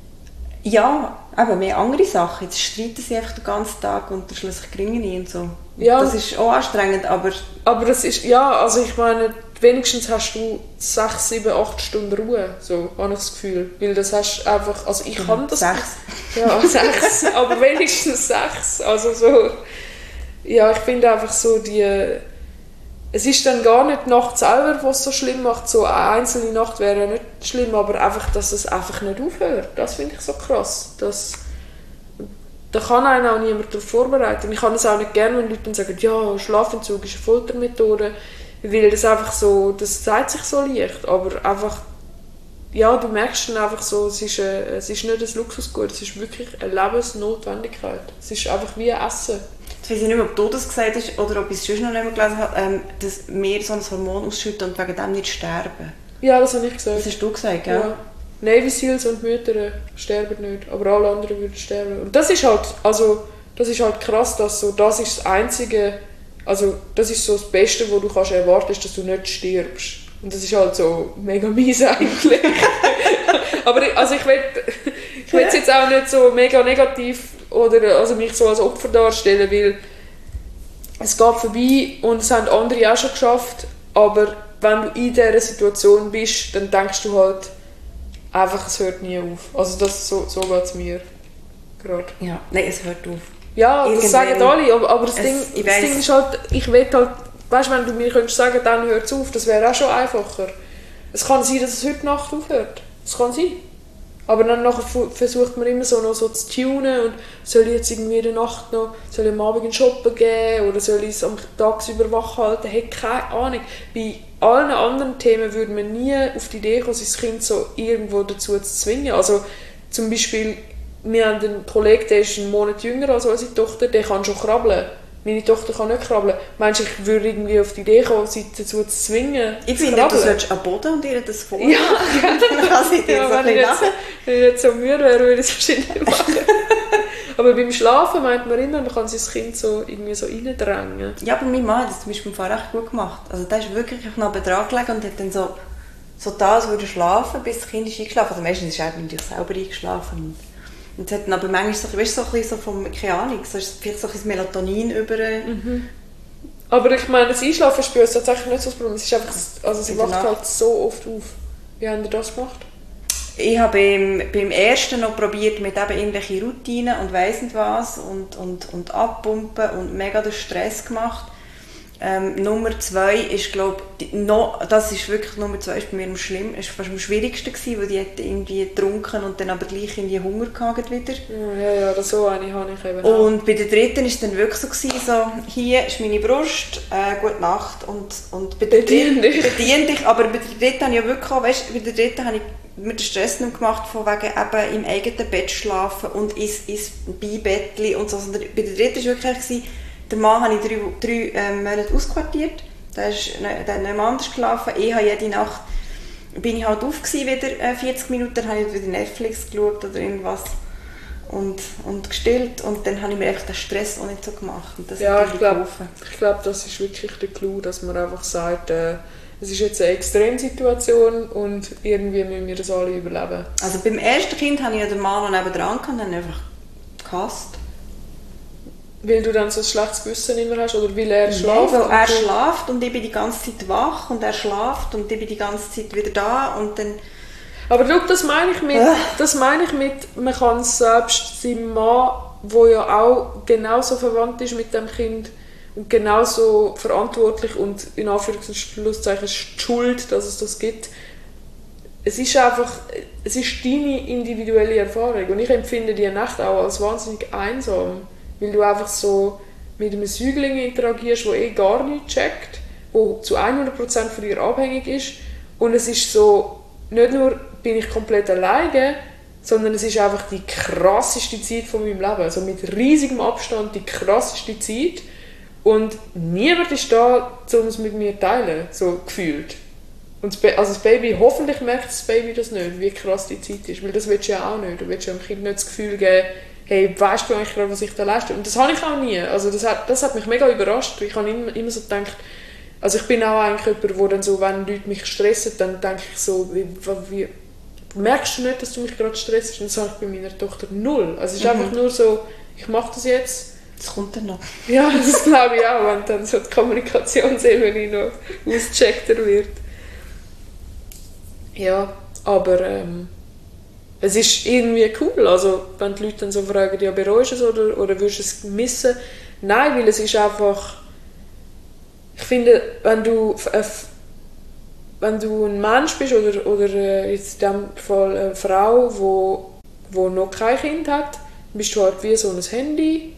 Ja, aber mehr andere Sachen. Jetzt streiten sie einfach den ganzen Tag und schlussendlich kriegen nie und so. Ja. Das ist auch anstrengend, aber... Aber das ist, ja, also ich meine, wenigstens hast du 6, 7, 8 Stunden Ruhe, so, habe ich das Gefühl. Weil das hast einfach, also ich kann das... 6. Ja, 6, aber wenigstens 6. Also so, ja, ich finde einfach so es ist dann gar nicht die Nacht selber, was es so schlimm macht. So eine einzelne Nacht wäre nicht schlimm, aber einfach, dass es einfach nicht aufhört. Das finde ich so krass. Da kann einen auch niemand darauf vorbereiten. Ich kann es auch nicht gerne, wenn Leute dann sagen, ja, Schlafentzug ist eine Foltermethode, weil das einfach so, das zeigt sich so leicht, aber einfach, ja, du merkst dann einfach so, es ist nicht ein Luxusgut, es ist wirklich eine Lebensnotwendigkeit. Es ist einfach wie Essen. Ich weiß nicht mehr, ob du das gesagt hast oder ob ich es schon noch nicht gelesen habe, dass wir so ein Hormon ausschütten und wegen dem nicht sterben. Ja, das habe ich gesagt. Das hast du gesagt, gell? Ja. Navy Seals und Mütter sterben nicht, aber alle anderen würden sterben. Und das ist halt, also, das ist halt krass, dass so, das ist das Einzige, also das ist so das Beste, was du kannst erwarten, ist, dass du nicht stirbst. Und das ist halt so mega mies eigentlich. Aber also ich will es jetzt auch nicht so mega negativ oder also mich so als Opfer darstellen, weil es geht vorbei und es haben andere auch schon geschafft, aber wenn du in dieser Situation bist, dann denkst du halt einfach, es hört nie auf. Also so geht es mir gerade. Ja, nein, es hört auf. Ja, das sagen alle, aber das Ding ist halt, ich will halt, weißt du, wenn du mir könntest sagen, dann hört es auf, das wäre auch schon einfacher. Es kann sein, dass es heute Nacht aufhört. Das kann sein. Aber dann nachher versucht man immer so noch so zu tunen und soll ich jetzt irgendwie in der Nacht noch, soll ich am Abend in shoppen gehen oder soll ich es am tagsüber wach halten? Hey, keine Ahnung. Bei allen anderen Themen würde man nie auf die Idee kommen, sein Kind so irgendwo dazu zu zwingen. Also zum Beispiel, wir haben einen Kollegen, der ist einen Monat jünger als unsere Tochter, der kann schon krabbeln. Meine Tochter kann nicht krabbeln. Meinst du, ich würde irgendwie auf die Idee kommen, sie dazu zu zwingen? Ich finde, du solltest am Boden und ihr das vor. Ja, wenn ich nicht so müde wäre, würde ich es wahrscheinlich machen. Aber beim Schlafen meint man immer, man kann sein Kind so irgendwie so reindrängen. Ja, aber mein Mann hat das zum Beispiel im Fall recht gut gemacht. Also der ist wirklich auf einen Betrag gelegen und hat dann so da, als würde er schlafen, bis das Kind ist eingeschlafen. Also meistens ist er natürlich selber eingeschlafen. Und es hat dann aber manchmal so, weißt, so ein bisschen so vom, keine Ahnung, so ist vielleicht so ein bisschen Melatonin über... Aber ich meine, das Einschlafen ist bei uns tatsächlich nicht so das Problem. Es ist einfach, also sie wacht halt so oft auf. Wie habt ihr das gemacht? Ich habe beim ersten noch probiert mit eben irgendwelchen Routinen und weiss nicht was und abpumpen und mega den Stress gemacht. Nummer 2 ist, glaube ich, das ist wirklich Nummer 2 ist bei mir ist fast am schwierigsten gewesen, weil die hat irgendwie getrunken und dann aber gleich irgendwie Hunger gehabt wieder. Ja, so eine habe ich eben auch. Und bei der dritten war es dann wirklich so gewesen, so, hier ist meine Brust, gute Nacht und bedien dich. Aber bei der dritten habe ich ja wirklich auch, weißt, bei der dritten habe ich mir den Stress nicht gemacht, von wegen eben im eigenen Bett schlafen und ins Beibettchen und so. Sondern bei der dritten war wirklich gewesen, der Mann habe ich 3 Monate ausquartiert. Der hat nicht mehr anders geschlafen. Ich habe jede Nacht bin ich halt auf gewesen, wieder 40 Minuten, dann habe ich wieder Netflix geschaut oder irgendwas und gestillt und dann habe ich mir einfach den Stress auch nicht so gemacht. Und das ja, ich glaube, das ist wirklich der Clou, dass man einfach sagt, es ist jetzt eine Extremsituation und irgendwie müssen wir das alle überleben. Also beim ersten Kind habe ich ja den Mann noch nebenan gehabt und dann einfach gehasst. Weil du dann so ein schlechtes Gewissen immer hast oder weil er schläft? Weil er schläft und ich bin die ganze Zeit wach und er schläft und ich bin die ganze Zeit wieder da und dann... Aber schau, das meine ich mit, man kann selbst seinem Mann, der ja auch genauso verwandt ist mit dem Kind und genauso verantwortlich und in Anführungszeichen schuld, dass es das gibt, es ist deine individuelle Erfahrung und ich empfinde die Nacht auch als wahnsinnig einsam. Weil du einfach so mit einem Säugling interagierst, der gar nichts checkt, der zu 100% von dir abhängig ist. Und es ist so, nicht nur bin ich komplett alleine, sondern es ist einfach die krasseste Zeit von meinem Leben. Also mit riesigem Abstand die krasseste Zeit. Und niemand ist da, um es mit mir zu teilen, so gefühlt. Und das Baby, hoffentlich merkt das Baby das nicht, wie krass die Zeit ist. Weil das willst du ja auch nicht. Du willst ja dem Kind nicht das Gefühl geben, hey, weißt du eigentlich gerade, was ich da leiste? Und das habe ich auch nie. Also das hat mich mega überrascht. Ich habe immer so gedacht, also ich bin auch eigentlich jemand, wo dann so, wenn Leute mich stressen, dann denke ich so, wie merkst du nicht, dass du mich gerade stressst? Und das habe ich bei meiner Tochter null. Also es ist einfach nur so, ich mache das jetzt. Das kommt dann noch. Ja, das glaube ich auch, wenn dann so die Kommunikationsebene noch ausgecheckter wird. Ja, aber es ist irgendwie cool, also wenn die Leute dann so fragen, ja, bereust du es oder würdest du es missen? Nein, weil es ist einfach, ich finde, wenn du ein Mensch bist oder jetzt in diesem Fall eine Frau, die noch kein Kind hat, bist du halt wie so ein Handy,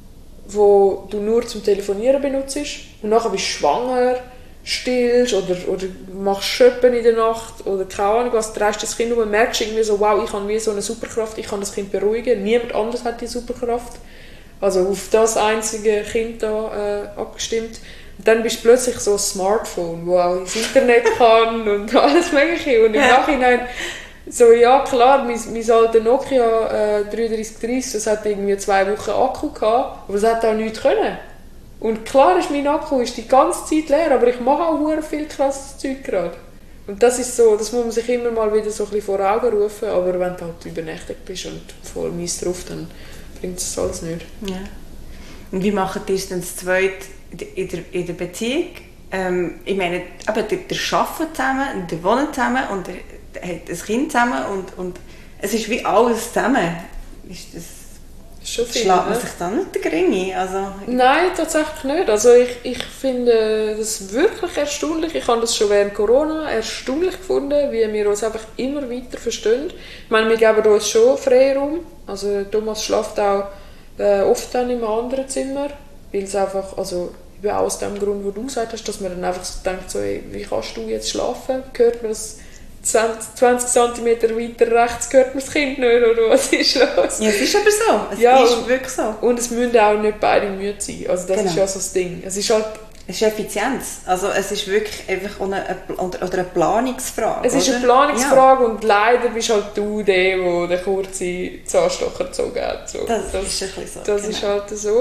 wo du nur zum Telefonieren benutzt und nachher bist du schwanger, stillst oder machst Schöppen in der Nacht oder keine Ahnung was, drehst das Kind um und merkst irgendwie so, wow, ich habe wie so eine Superkraft, ich kann das Kind beruhigen, niemand anders hat die Superkraft. Also auf das einzige Kind da abgestimmt. Und dann bist du plötzlich so ein Smartphone, das auch ins Internet kann und alles Mögliche. Und im Nachhinein so, ja klar, mein alter Nokia 3330, das hat irgendwie 2 Wochen Akku gehabt, aber es hat auch nichts können. Und klar ist mein Akku ist die ganze Zeit leer, aber ich mache auch sehr viel krasses Zeug gerade. Und das ist so, das muss man sich immer mal wieder so ein bisschen vor Augen rufen, aber wenn du halt übernächtigt bist und voll mies drauf, dann bringt das alles nicht. Ja. Und wie macht ihr es dann das Zweite in der Beziehung? Ich meine, aber ihr arbeitet zusammen, ihr wohnt zusammen und ihr habt ein Kind zusammen und es ist wie alles zusammen. Ist das schon viel, schlägt man sich dann nicht den Gring ein? Also, nein, tatsächlich nicht. Also ich finde das wirklich erstaunlich. Ich habe das schon während Corona erstaunlich gefunden, wie wir uns einfach immer weiter verstehen. Ich meine, wir geben uns schon Freiraum. Also Thomas schläft auch oft dann in einem anderen Zimmer, weil es einfach, also eben auch aus dem Grund, wo du gesagt hast, dass man dann einfach so denkt, so, hey, wie kannst du jetzt schlafen? Hört man das 20 cm weiter rechts, hört man das Kind nicht, oder was ist los? Ja, es ist aber so. Es ist wirklich so. Und es müssen auch nicht beide müde sein. Also das genau. ist ja so das Ding. Es ist Effizienz. Also es ist wirklich einfach eine Planungsfrage. Es ist eine Planungsfrage und leider bist halt du der den kurzen Zahnstocher gezogen hat. So. Das ist ein bisschen so. Das ist halt so.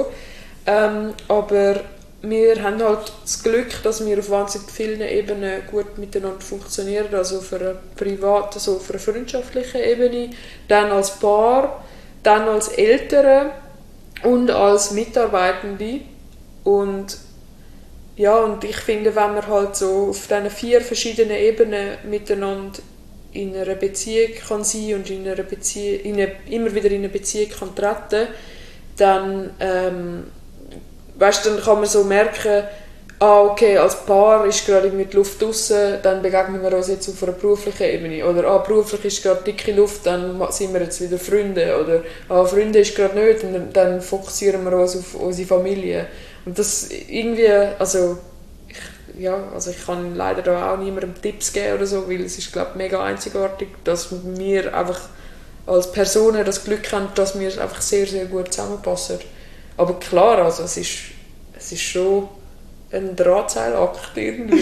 Aber wir haben halt das Glück, dass wir auf wahnsinnig vielen Ebenen gut miteinander funktionieren. Also auf einer privaten, also auf einer freundschaftlichen Ebene. Dann als Paar. dann als Eltern und als Mitarbeitende. Und ja, und ich finde, wenn man halt so auf diesen 4 verschiedenen Ebenen miteinander in einer Beziehung kann sein und immer wieder in eine Beziehung kann treten, dann, dann kann man so merken, okay, als Paar ist gerade mit Luft draussen, dann begegnen wir uns jetzt auf einer beruflichen Ebene. Oder beruflich ist gerade dicke Luft, dann sind wir jetzt wieder Freunde. Oder Freunde ist gerade nicht, und dann fokussieren wir uns auf unsere Familie. Und das irgendwie, ich kann leider da auch niemandem Tipps geben oder so, weil es ist, glaube ich, mega einzigartig, dass wir einfach als Personen das Glück haben, dass wir einfach sehr, sehr gut zusammenpassen. Aber klar, also es ist schon ein Drahtseilakt irgendwie.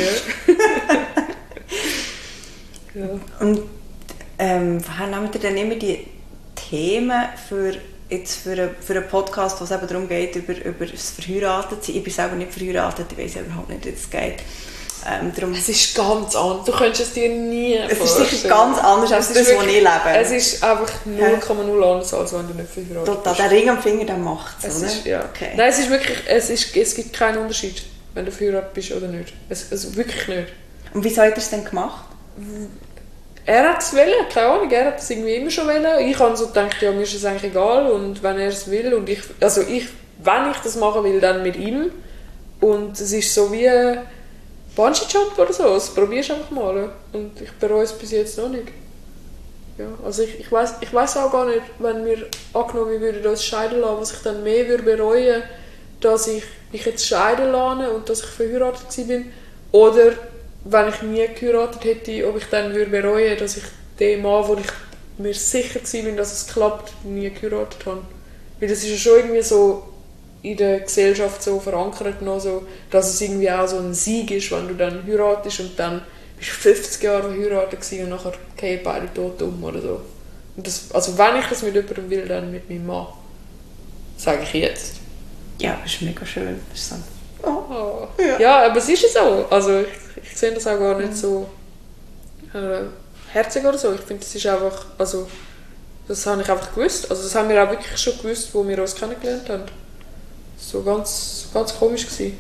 Ja. Und woher nehmt ihr denn immer die Themen für einen Podcast, wo es eben darum geht, über das Verheiratetsein? Ich bin selber nicht verheiratet, ich weiß überhaupt nicht, wie es geht. Es ist ganz anders. Du könntest es dir nie vorstellen. Es ist sicher ganz anders als das, was ich lebe. Es ist einfach 0,0 anders, als wenn du nicht verheiratet bist. Total, der Ring am Finger, der macht es, oder? Ja. Okay. Nein, es ist wirklich, es gibt keinen Unterschied, wenn du verheiratet bist oder nicht. Also wirklich nicht. Und wieso hat er es denn gemacht? Er hat es wollen, keine Ahnung, er hat es irgendwie immer schon wollen. Ich habe so gedacht, ja, mir ist es eigentlich egal, und wenn er es will, und wenn ich das machen will, dann mit ihm. Und es ist so wie Bungee-Jump oder so, das probierst du einfach mal. Und ich bereue es bis jetzt noch nicht. Ja, also ich weiss auch gar nicht, wenn wir angenommen, wir würden uns scheiden lassen, was ich dann mehr würde bereuen, dass ich mich jetzt scheiden lasse und dass ich verheiratet war, oder wenn ich nie geheiratet hätte, ob ich dann würde bereuen, dass ich den Mann, wo ich mir sicher war, dass es klappt, nie geheiratet habe. Weil das ist ja schon irgendwie so in der Gesellschaft so verankert, noch so, dass es irgendwie auch so ein Sieg ist, wenn du dann heiratest und dann bist du 50 Jahre verheiratet und nachher gehen beide tot um oder so. Und das, also wenn ich das mit jemandem will, dann mit meinem Mann. Sage ich jetzt. Ja, das ist mega schön. Das ist so. Oh. Ja, aber es ist so. Also ich sehe das auch gar nicht so herzig oder so. Ich finde, das ist einfach, also das habe ich einfach gewusst. Also das haben wir auch wirklich schon gewusst, wo wir uns kennengelernt haben. So ganz, ganz komisch gewesen.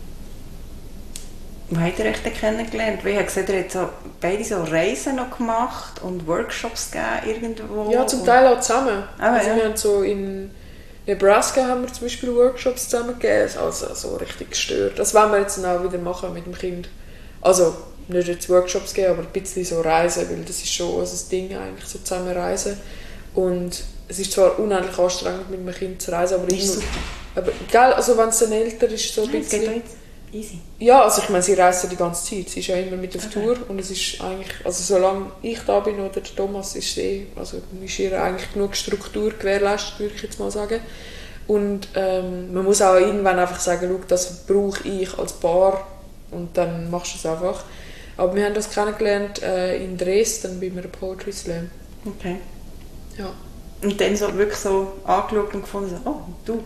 Wo habt ihr euch denn kennengelernt? Weil ich habe gesehen, ihr habt so, beide so Reisen noch gemacht und Workshops gegeben irgendwo. Ja, zum Teil auch zusammen. Also ja. wir haben so in Nebraska haben wir zum Beispiel Workshops zusammen gegeben, also so richtig gestört. Das wollen wir jetzt auch wieder machen mit dem Kind. Also nicht jetzt Workshops geben, aber ein bisschen so reisen, weil das ist schon unser Ding eigentlich, so zusammen reisen. Und es ist zwar unendlich anstrengend mit einem Kind zu reisen, aber immer... Aber egal, also wenn es dann älter ist, so ein bisschen... Geht easy. Ja, also ich meine, sie reist ja die ganze Zeit. Sie ist ja immer mit auf Tour und es ist eigentlich, also solange ich da bin oder der Thomas, ist ihr eigentlich genug Struktur gewährleistet, würde ich jetzt mal sagen. Und man muss auch irgendwann einfach sagen, schau, das brauche ich als Paar, und dann machst du es einfach. Aber wir haben das kennengelernt in Dresden bei einem Poetry Slam. Okay. Ja. Und dann so wirklich so angeschaut und gefunden, so, oh, du.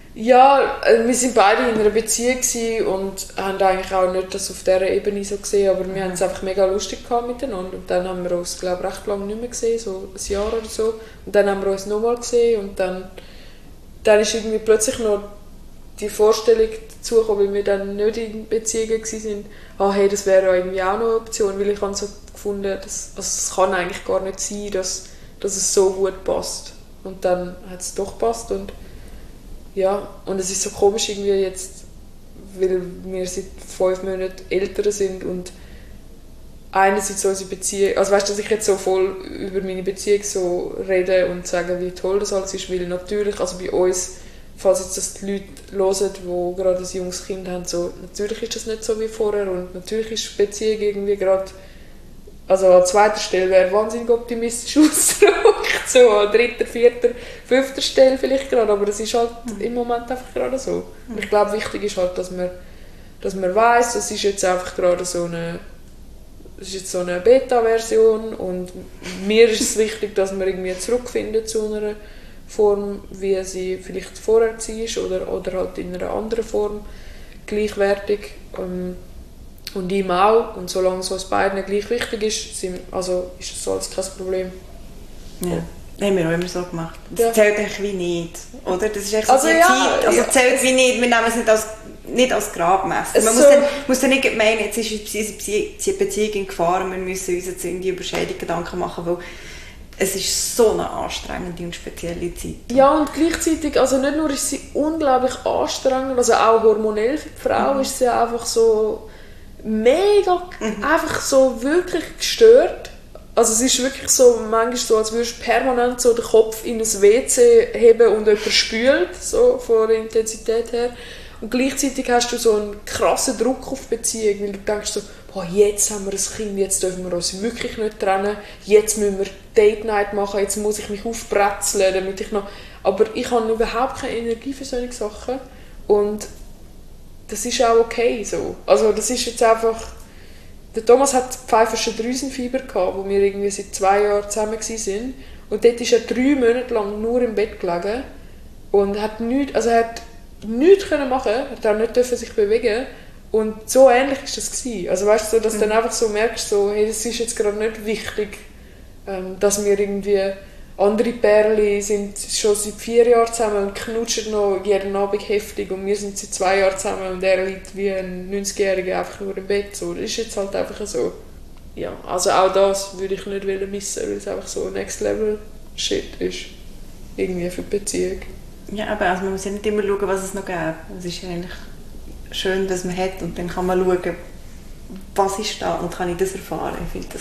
Ja, wir waren beide in einer Beziehung und haben eigentlich auch nicht das auf dieser Ebene so gesehen, aber wir haben es einfach mega lustig gehabt miteinander. Und dann haben wir uns, glaube ich, recht lange nicht mehr gesehen, so ein Jahr oder so. Und dann haben wir uns nochmal gesehen und dann ist irgendwie plötzlich noch die Vorstellung dazu gekommen, weil wir dann nicht in Beziehungen waren, hey, das wäre irgendwie auch noch eine Option, weil ich habe so gefunden, es kann eigentlich gar nicht sein, dass es so gut passt. Und dann hat es doch gepasst und ja, und es ist so komisch irgendwie jetzt, weil wir seit 5 Monaten älter sind und einerseits unsere Beziehung, also weißt du, dass ich jetzt so voll über meine Beziehung so rede und sage, wie toll das alles ist, weil natürlich, also bei uns, falls jetzt das die Leute hören, die gerade ein junges Kind haben, so, natürlich ist das nicht so wie vorher und natürlich ist die Beziehung irgendwie gerade, also an zweiter Stelle wäre wahnsinnig optimistisch ausgedrückt, so an dritter, vierter, fünfter Stelle vielleicht gerade, aber das ist halt im Moment einfach gerade so. Und ich glaube, wichtig ist halt, dass man weiss, das ist jetzt einfach gerade so eine Beta-Version und mir ist es wichtig, dass man irgendwie zurückfindet zu einer Form, wie sie vielleicht vorher war oder halt in einer anderen Form gleichwertig. Und ihm auch. Und solange es uns beiden gleich wichtig ist, ist das alles kein Problem. Ja. Haben wir auch immer so gemacht. Das Ja. zählt eigentlich wie nicht, oder? Das ist echt so Also die ja, Zeit. Also ja. zählt wie nicht, wir nehmen es nicht als Grabmesser. Man So. muss dann nicht meinen, jetzt ist unsere Beziehung in Gefahr und wir müssen uns jetzt in die Überschädigung Gedanken machen, weil es ist so eine anstrengende und spezielle Zeit. Ja, und gleichzeitig, also nicht nur ist sie unglaublich anstrengend, also auch hormonell für die Frau ist sie einfach so mega, einfach so wirklich gestört. Also es ist wirklich so, manchmal so, als würdest du permanent so den Kopf in ein WC heben und jemand spült, so von der Intensität her. Und gleichzeitig hast du so einen krassen Druck auf die Beziehung, weil du denkst so, boah, jetzt haben wir ein Kind, jetzt dürfen wir uns wirklich nicht trennen, jetzt müssen wir Date Night machen, jetzt muss ich mich aufbrezeln, damit ich noch... Aber ich habe überhaupt keine Energie für solche Sachen und das ist auch okay so. Also das ist jetzt einfach... Der Thomas hat pfeifersche Drüsenfieber gehabt, wo wir irgendwie seit 2 Jahren zusammen waren. Und dort ist er 3 Monate lang nur im Bett gelegen und hat nichts, also er hat nichts können machen, er hat auch nicht dürfen sich bewegen. Und so ähnlich war das gewesen. Also weißt du, so, dass du dann einfach so merkst, so, hey, das ist jetzt gerade nicht wichtig, dass wir irgendwie andere Pärchen sind schon seit 4 Jahren zusammen und knutschen noch jeden Abend heftig und wir sind seit 2 Jahren zusammen und er liegt wie ein 90-Jähriger einfach nur im Bett. So, das ist jetzt halt einfach so. Ja, also auch das würde ich nicht missen, weil es einfach so Next Level Shit ist. Irgendwie für die Beziehung. Ja, aber also man muss ja nicht immer schauen, was es noch gibt. Es ist ja eigentlich schön, dass man hat und dann kann man schauen, was ist da und kann ich das erfahren. Ich finde das...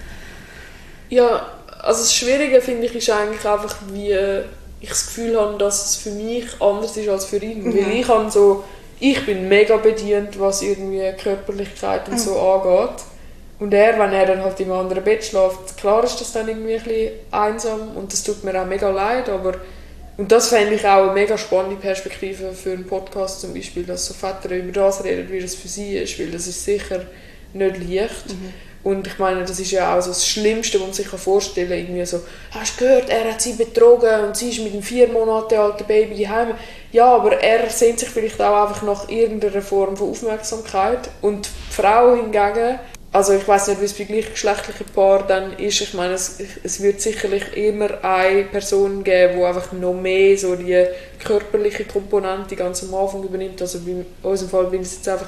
Ja, also das Schwierige, finde ich, ist eigentlich einfach, wie ich das Gefühl habe, dass es für mich anders ist als für ihn. Weil ich bin mega bedient, was irgendwie Körperlichkeit und so angeht. Und er, wenn er dann halt im anderen Bett schläft, klar ist das dann irgendwie ein bisschen einsam und das tut mir auch mega leid, aber und das fände ich auch eine mega spannende Perspektive für einen Podcast zum Beispiel, dass so Väter über das reden, wie das für sie ist, weil das ist sicher nicht leicht. Und ich meine, das ist ja auch so das Schlimmste, was man sich vorstellen kann. Irgendwie so, hast du gehört, er hat sie betrogen und sie ist mit einem 4 Monate alten Baby daheim. Ja, aber er sehnt sich vielleicht auch einfach nach irgendeiner Form von Aufmerksamkeit. Und die Frau hingegen, also ich weiss nicht, wie es bei gleichgeschlechtlichen Paaren dann ist. Ich meine, es wird sicherlich immer eine Person geben, die einfach noch mehr so die körperliche Komponente ganz am Anfang übernimmt. Also in unserem Fall bin es jetzt einfach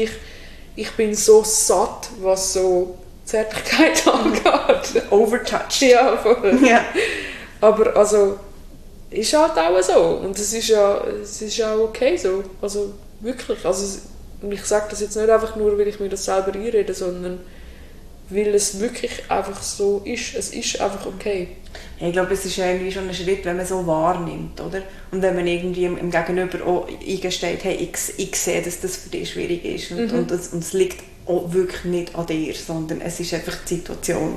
ich bin so satt, was so Zärtlichkeit angeht. Overtouched. Ja, voll. Ja. Aber also, ist halt auch so. Und es ist auch okay so. Also wirklich. Also, ich sage das jetzt nicht einfach nur, weil ich mir das selber einrede, sondern weil es wirklich einfach so ist. Es ist einfach okay. Ja, ich glaube, es ist irgendwie schon ein Schritt, wenn man so wahrnimmt, oder? Und wenn man irgendwie im Gegenüber auch eingesteht, hey, ich sehe, dass das für dich schwierig ist und es liegt auch wirklich nicht an dir, sondern es ist einfach die Situation.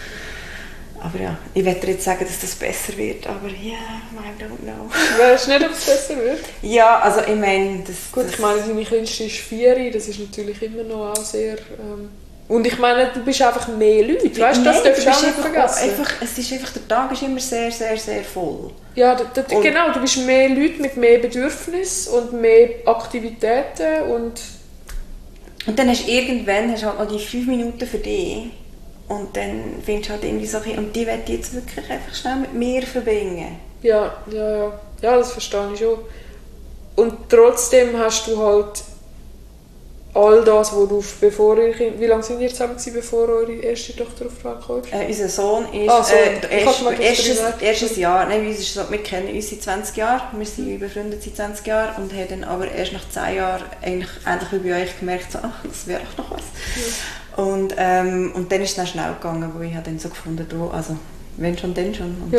Aber ja, ich werde jetzt sagen, dass das besser wird, aber ja, I don't know. Weißt du nicht, ob es besser wird? Ja, also ich meine... Gut, ich meine, deine Kleinste ist 4, das ist natürlich immer noch auch sehr... Und ich meine, du bist einfach mehr Leute, weißt du, das darfst du auch nicht vergessen. Es ist einfach, der Tag ist immer sehr, sehr, sehr voll. Ja, genau, du bist mehr Leute mit mehr Bedürfnissen und mehr Aktivitäten und dann hast du irgendwann halt noch die 5 Minuten für dich und dann findest du halt irgendwie so, und die möchte ich jetzt wirklich einfach schnell mit mir verbringen. Ja, das verstehe ich schon. Und trotzdem hast du halt all das, wo du wie lange sind ihr zusammen gewesen, bevor eure erste Tochter auf die Welt kam? Unser Sohn ist erstes Jahr. Nein, wir kennen uns seit 20 Jahren. Wir sind befreundet seit 20 Jahren und haben dann aber erst nach 10 Jahren eigentlich ähnlich wie bei euch gemerkt, so, ach, das wäre auch noch was. Ja. Und dann ist es dann schnell gegangen, wo ich dann so gefunden habe, also wenn schon, dann schon. Und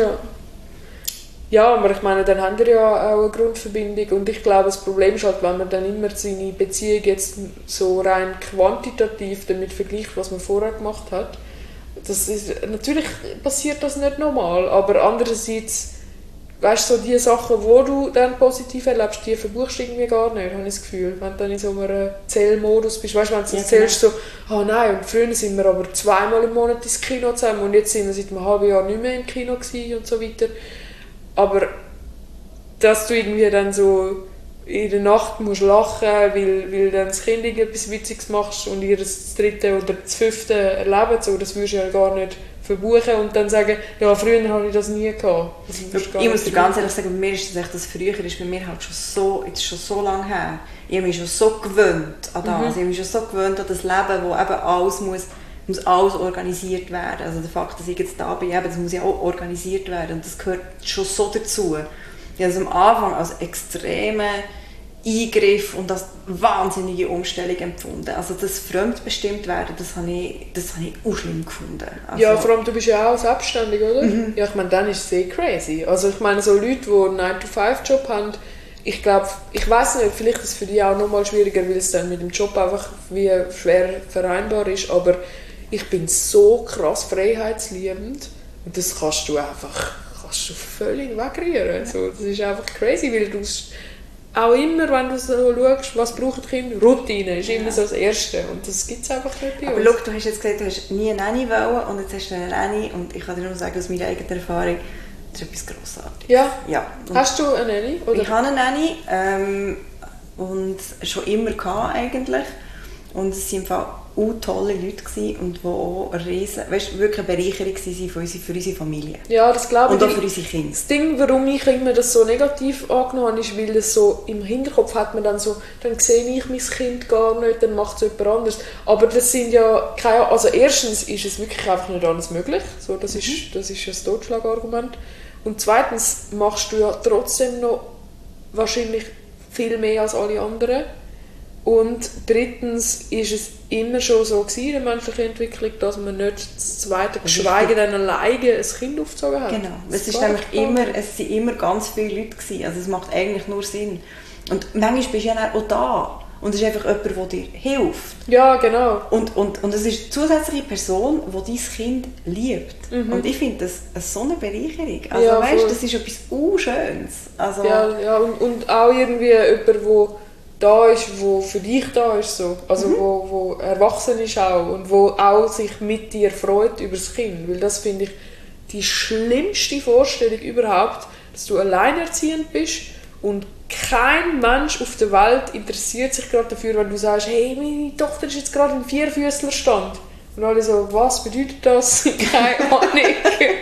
ja, aber ich meine, dann haben wir ja auch eine Grundverbindung und ich glaube, das Problem ist halt, wenn man dann immer seine Beziehung jetzt so rein quantitativ damit vergleicht, was man vorher gemacht hat. Natürlich passiert das nicht normal, aber andererseits, weißt du, so die Sachen, die du dann positiv erlebst, die verbuchst du irgendwie gar nicht, habe ich das Gefühl. Wenn du dann in so einem Zählmodus bist, weißt du, wenn du erzählst so, nein, und früher sind wir aber 2-mal im Monat ins Kino zusammen und jetzt sind wir seit einem halben Jahr nicht mehr im Kino gewesen und so weiter. Aber dass du irgendwie dann so in der Nacht musst lachen, weil dann das Kind etwas Witziges machst und ihr das 3. oder das 5. erlebt, so, das würdest du ja gar nicht verbuchen und dann sagen, ja, früher habe ich das nie gehabt. Ich muss dir ganz ehrlich sagen, bei mir ist das früher ist bei mir halt jetzt schon so lange her. Ich habe mich schon so gewöhnt an das. Ich habe mich schon so gewöhnt an das Leben, wo eben alles muss alles organisiert werden. Also der Fakt, dass ich jetzt da bin, das muss ja auch organisiert werden und das gehört schon so dazu. Ich habe es am Anfang als extreme Eingriff und als wahnsinnige Umstellung empfunden. Also das Fremdbestimmt werden, das habe ich auch schlimm gefunden. Also, ja, vor allem, du bist ja auch selbstständig, oder? Ja, ich meine, dann ist es sehr crazy. Also ich meine, so Leute, die einen 9-to-5-Job haben, ich glaube, ich weiß nicht, vielleicht ist es für die auch noch mal schwieriger, weil es dann mit dem Job einfach wie schwer vereinbar ist, aber ich bin so krass freiheitsliebend und das kannst du völlig wegrühren. So, das ist einfach crazy, weil du auch immer, wenn du so schaust, was brauchen die Kinder? Routine ist immer so das Erste und das gibt es einfach nicht bei uns. Aber schau, du hast jetzt gesagt, du hast nie eine Nanny wollen und jetzt hast du eine Nanny und ich kann dir nur sagen, aus meiner eigenen Erfahrung, das ist etwas Grossartiges. Ja. Hast du eine Nanny? Oder? Ich habe eine Nanny und schon immer gehabt eigentlich. Und es waren im Fall tolle Leute gewesen und die auch wirklich eine Bereicherung waren für unsere Familie. Ja, das glaube ich. Und auch für unsere Kinder. Das Ding, warum ich immer das so negativ angenommen habe, ist, weil es so im Hinterkopf hat man dann so, dann sehe ich mein Kind gar nicht, dann macht es jemand anderes. Aber das sind ja keine, also erstens ist es wirklich einfach nicht alles möglich. So, das ist ja das Totschlagargument. Und zweitens machst du ja trotzdem noch wahrscheinlich viel mehr als alle anderen. Und drittens ist es immer schon so gewesen, in der menschlichen Entwicklung, dass man nicht das zweite, geschweige denn alleine ein Kind aufgezogen hat. Genau, es waren immer ganz viele Leute gewesen. Also es macht eigentlich nur Sinn. Und manchmal bist du ja auch da. Und es ist einfach jemand, der dir hilft. Ja, genau. Und es ist eine zusätzliche Person, die dein Kind liebt. Und ich finde das so eine Bereicherung. Also ja, weißt, das ist etwas Schönes. Also, ja, und auch irgendwie jemand, der da ist, wo für dich da ist, so. Also wo erwachsen ist auch und wo auch sich mit dir freut über das Kind, weil das finde ich die schlimmste Vorstellung überhaupt, dass du alleinerziehend bist und kein Mensch auf der Welt interessiert sich gerade dafür, wenn du sagst, hey, meine Tochter ist jetzt gerade im Vierfüßlerstand. Und alle so, was bedeutet das? Keine Ahnung.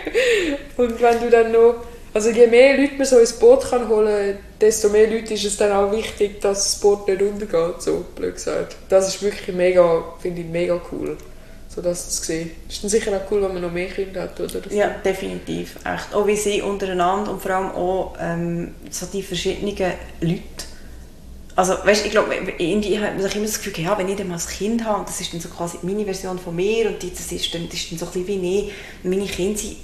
Und wenn du dann noch, also je mehr Leute man so ins Boot kann holen, desto mehr Leute ist es dann auch wichtig, dass das Boot nicht untergeht, so blöd gesagt. Das ist wirklich finde ich mega cool, so das zu sehen. Ist dann sicher auch cool, wenn man noch mehr Kinder hat, oder? Ja, definitiv. Echt. Auch wie sie untereinander und vor allem auch so die verschiedenen Leute. Also weißt, ich glaube, irgendwie hat man sich immer das Gefühl, ja, wenn ich dann mal ein Kind habe, und das ist dann so quasi meine Version von mir und das ist dann so ein bisschen wie ich, meine Kinder sind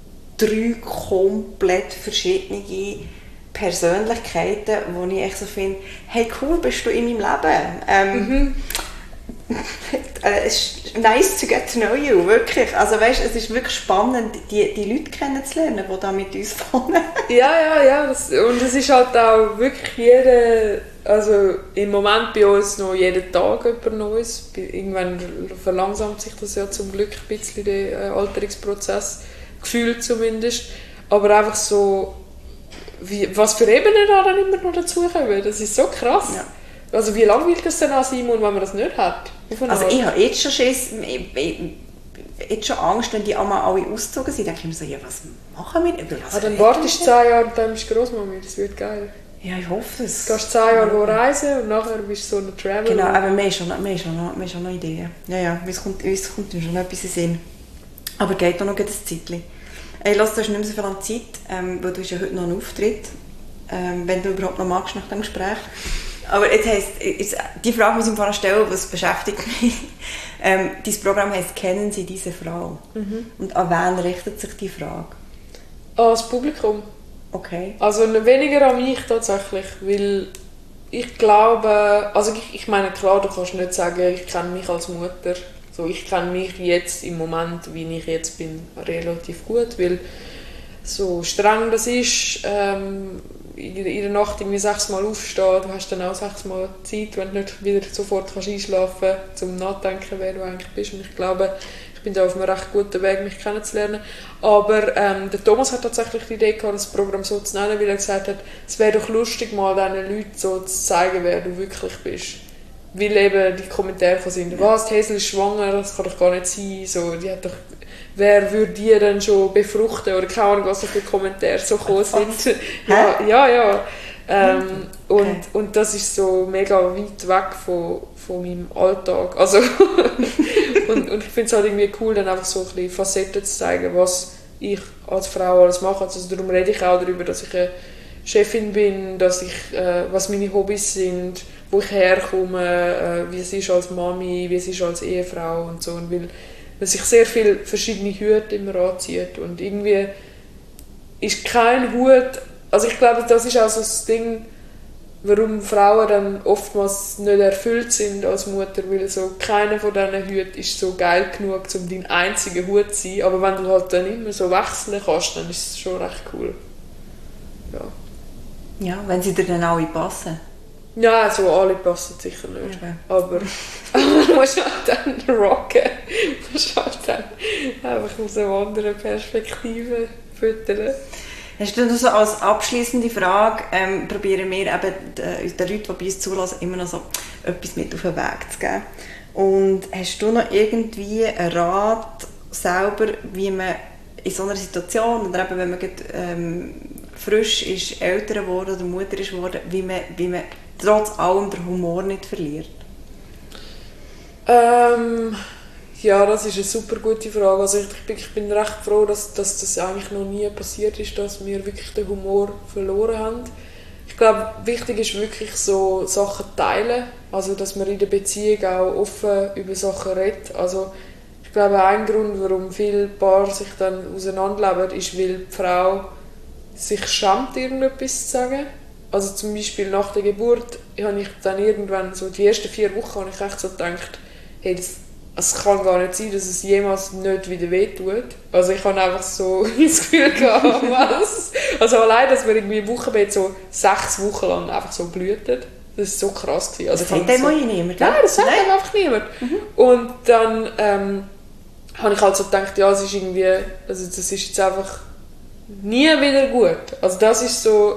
3 komplett verschiedene Persönlichkeiten, wo ich echt so finde, hey cool, bist du in meinem Leben. Es ist nice to get to know you, wirklich. Also weißt, es ist wirklich spannend, die Leute kennenzulernen, die da mit uns wohnen. Ja. Und es ist halt auch wirklich also im Moment bei uns noch jeden Tag jemand Neues. Irgendwann verlangsamt sich das ja zum Glück ein bisschen, der Alterungsprozess, gefühlt zumindest. Aber einfach so, was für Ebenen da dann immer noch dazukommen, das ist so krass. Ja. Also wie lange will das denn auch sein, wenn man das nicht hat? Also ich habe jetzt schon Schiss, jetzt schon Angst, wenn die einmal alle ausgezogen sind, denke ich mir so, ja, was machen wir? Dann wartest du 10 Jahre und dann bist du Großmami, das wird geil. Ja, ich hoffe es. Du gehst 10 Jahre reisen und nachher bist du so eine Travel. Genau, aber wir haben schon noch Ideen. Ja, uns kommt schon etwas in den Sinn. Aber geht auch noch ein Zeitchen. Hey, lass, du hast nicht mehr so viel an Zeit, weil du hast ja heute noch einen Auftritt, wenn du überhaupt noch magst nach dem Gespräch. Aber jetzt heisst, die Frage muss ich mir stellen, was beschäftigt mich. Dein Programm heisst «Kennen Sie diese Frau?» Und an wen richtet sich die Frage? An das Publikum. Okay. Also weniger an mich tatsächlich, weil ich glaube, also ich meine, klar, du kannst nicht sagen, ich kenne mich als Mutter. So, ich kenne mich jetzt im Moment, wie ich jetzt bin, relativ gut, weil so streng das ist, in der Nacht irgendwie 6 Mal aufstehen, du hast dann auch 6 Mal Zeit, wenn du nicht wieder sofort einschlafen kannst, um nachzudenken, wer du eigentlich bist. Und ich glaube, ich bin da auf einem recht guten Weg, mich kennenzulernen. Aber der Thomas hat tatsächlich die Idee gehabt, das Programm so zu nennen, weil er gesagt hat, es wäre doch lustig, mal diesen Leuten so zu zeigen, wer du wirklich bist. weil eben die Kommentare sind, was, die Hazel ist schwanger, das kann doch gar nicht sein, so, die hat doch, wer würde die dann schon befruchten, oder keine Ahnung, was so für Kommentare so gekommen sind. Ja. Okay. Und das ist so mega weit weg von meinem Alltag. Also und ich finde es halt irgendwie cool, dann einfach so ein bisschen Facetten zu zeigen, was ich als Frau alles mache. Also darum rede ich auch darüber, dass ich eine Chefin bin, dass ich, was meine Hobbys sind, wo ich herkomme, wie es ist als Mami, wie es ist als Ehefrau und so. Und weil sich sehr viele verschiedene Hüte immer anzieht. Und irgendwie ist kein Hut. Also ich glaube, das ist auch so das Ding, warum Frauen dann oftmals nicht erfüllt sind als Mutter, weil so keiner von diesen Hüten ist so geil genug, um dein einziger Hut zu sein. Aber wenn du halt dann immer so wechseln kannst, dann ist es schon recht cool. Ja, wenn sie dir dann alle passen. Ja, so alle passen sicher nicht. Okay. Aber du musst halt dann rocken. Du musst halt dann einfach aus einer anderen Perspektive füttern. Hast du noch so als abschliessende Frage, probieren wir eben den Leuten, die bei uns zulassen, immer noch so etwas mit auf den Weg zu geben. Und hast du noch irgendwie einen Rat selber, wie man in so einer Situation, oder eben wenn man frisch ist, älter geworden oder Mutter ist geworden, wie man trotz allem den Humor nicht verliert? Ja, das ist eine super gute Frage. Also ich bin recht froh, dass das eigentlich noch nie passiert ist, dass wir wirklich den Humor verloren haben. Ich glaube, wichtig ist wirklich so Sachen teilen, also dass man in der Beziehung auch offen über Sachen redet. Also ich glaube, ein Grund, warum viele Paare sich dann auseinanderleben, ist, weil die Frau sich schämt, irgendetwas zu sagen. Also zum Beispiel nach der Geburt habe ich dann irgendwann, so die ersten 4 Wochen, habe ich echt so gedacht, hey, es kann gar nicht sein, dass es jemals nicht wieder wehtut. Also ich habe einfach so das Gefühl gehabt, was? Also allein, dass wir irgendwie im Wochenbett so 6 Wochen lang einfach so blühten, das war so krass gewesen. Also das sagt einmal niemand. Nein, das sagt einfach niemand. Und dann habe ich halt so gedacht, ja, es ist irgendwie, also das ist jetzt einfach nie wieder gut. Also das ist so,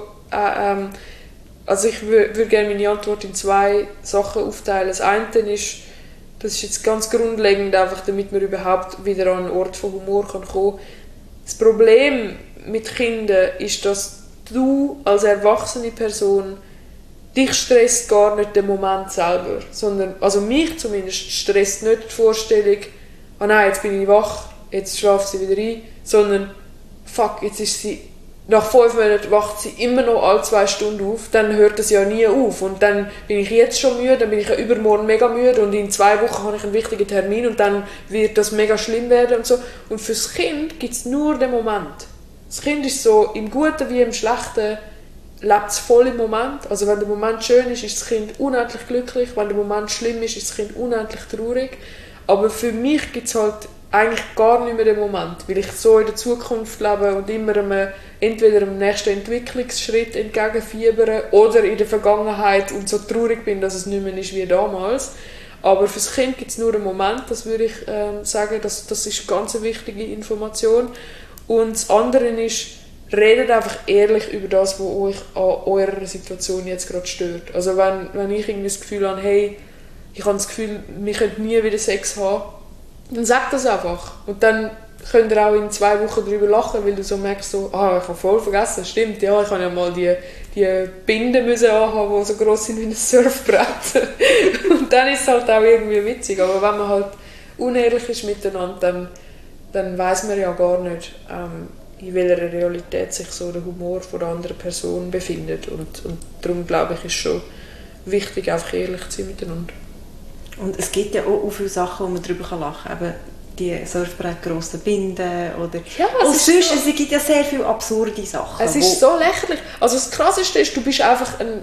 also ich würde gerne meine Antwort in 2 Sachen aufteilen. Das eine ist, das ist jetzt ganz grundlegend, einfach damit man überhaupt wieder an einen Ort von Humor kommen kann. Das Problem mit Kindern ist, dass du als erwachsene Person, dich stresst gar nicht der Moment selber, sondern, also mich zumindest, stresst nicht die Vorstellung, nein, jetzt bin ich wach, jetzt schlaft sie wieder ein, sondern fuck, jetzt ist sie, nach 5 Monaten wacht sie immer noch alle 2 Stunden auf, dann hört das ja nie auf und dann bin ich jetzt schon müde, dann bin ich ja übermorgen mega müde und in 2 Wochen habe ich einen wichtigen Termin und dann wird das mega schlimm werden und so. Und fürs Kind gibt es nur den Moment. Das Kind ist so, im Guten wie im Schlechten, lebt es voll im Moment. Also wenn der Moment schön ist, ist das Kind unendlich glücklich, wenn der Moment schlimm ist, ist das Kind unendlich traurig. Aber für mich gibt es halt eigentlich gar nicht mehr den Moment, weil ich so in der Zukunft lebe und immer entweder einem nächsten Entwicklungsschritt entgegenfiebere oder in der Vergangenheit und so traurig bin, dass es nicht mehr ist wie damals. Aber für das Kind gibt es nur einen Moment, das würde ich sagen, das ist eine ganz wichtige Information. Und das andere ist, redet einfach ehrlich über das, was euch an eurer Situation jetzt gerade stört. Also wenn ich irgendwie das Gefühl habe, hey, ich habe das Gefühl, wir können nie wieder Sex haben, dann sagt das einfach. Und dann könnt ihr auch in 2 Wochen darüber lachen, weil du so merkst, so, ich habe voll vergessen, stimmt, ja, ich habe ja mal die Binden müssen anhaben, die so gross sind wie ein Surfbrett. Und dann ist es halt auch irgendwie witzig. Aber wenn man halt unehrlich ist miteinander, dann weiss man ja gar nicht, in welcher Realität sich so der Humor von der anderen Person befindet. Und darum glaube ich, ist schon wichtig, einfach ehrlich zu sein miteinander. Und es gibt ja auch viele Sachen, wo man darüber lachen kann. Eben die Surfbrett-grossen Binden oder... Ja, es gibt ja sehr viele absurde Sachen. Es ist so lächerlich. Also das Krasseste ist, du bist einfach ein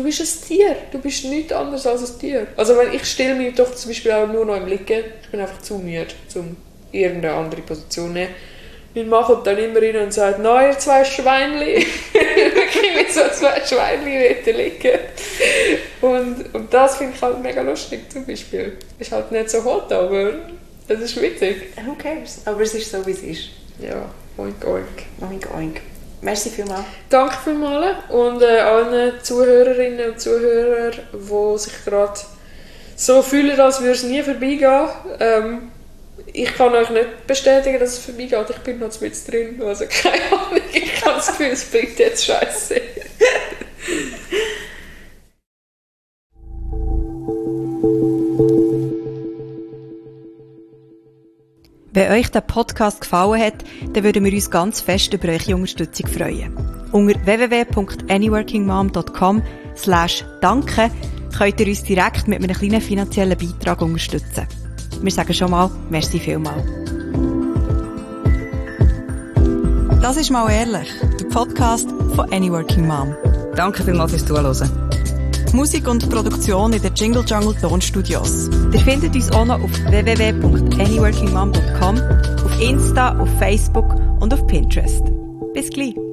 Tier. Du bist nichts anderes als ein Tier. Also wenn ich stelle mich doch zum Beispiel auch nur noch im Liegen. Ich bin einfach zu müde, um irgendeine andere Position zu nehmen. Mein Mann kommt dann immer rein und sagt, «Nein, ihr 2 Schweinchen.» Wirklich mit so 2 Schweinchen liegen. Und das finde ich halt mega lustig, zum Beispiel. Ist halt nicht so hot, aber es ist witzig. Who cares? Aber es ist so, wie es ist. Ja, oink, oink. Oink, oink. Merci vielmals. Danke vielmals und allen Zuhörerinnen und Zuhörern, die sich gerade so fühlen, als würde es nie vorbeigehen. Ich kann euch nicht bestätigen, dass es vorbeigeht. Ich bin noch mit drin. Also keine Ahnung. Ich habe das Gefühl, es bringt jetzt Scheiße. Wenn euch der Podcast gefallen hat, dann würden wir uns ganz fest über eure Unterstützung freuen. Unter www.anyworkingmom.com/danke könnt ihr uns direkt mit einem kleinen finanziellen Beitrag unterstützen. Wir sagen schon mal, merci vielmals. Das ist «Mal ehrlich», der Podcast von Anyworking Mom. Danke vielmals fürs Zuhören. Musik und Produktion in den Jingle Jungle Tonstudios. Ihr findet uns auch noch auf www.anyworkingmom.com, auf Insta, auf Facebook und auf Pinterest. Bis gleich.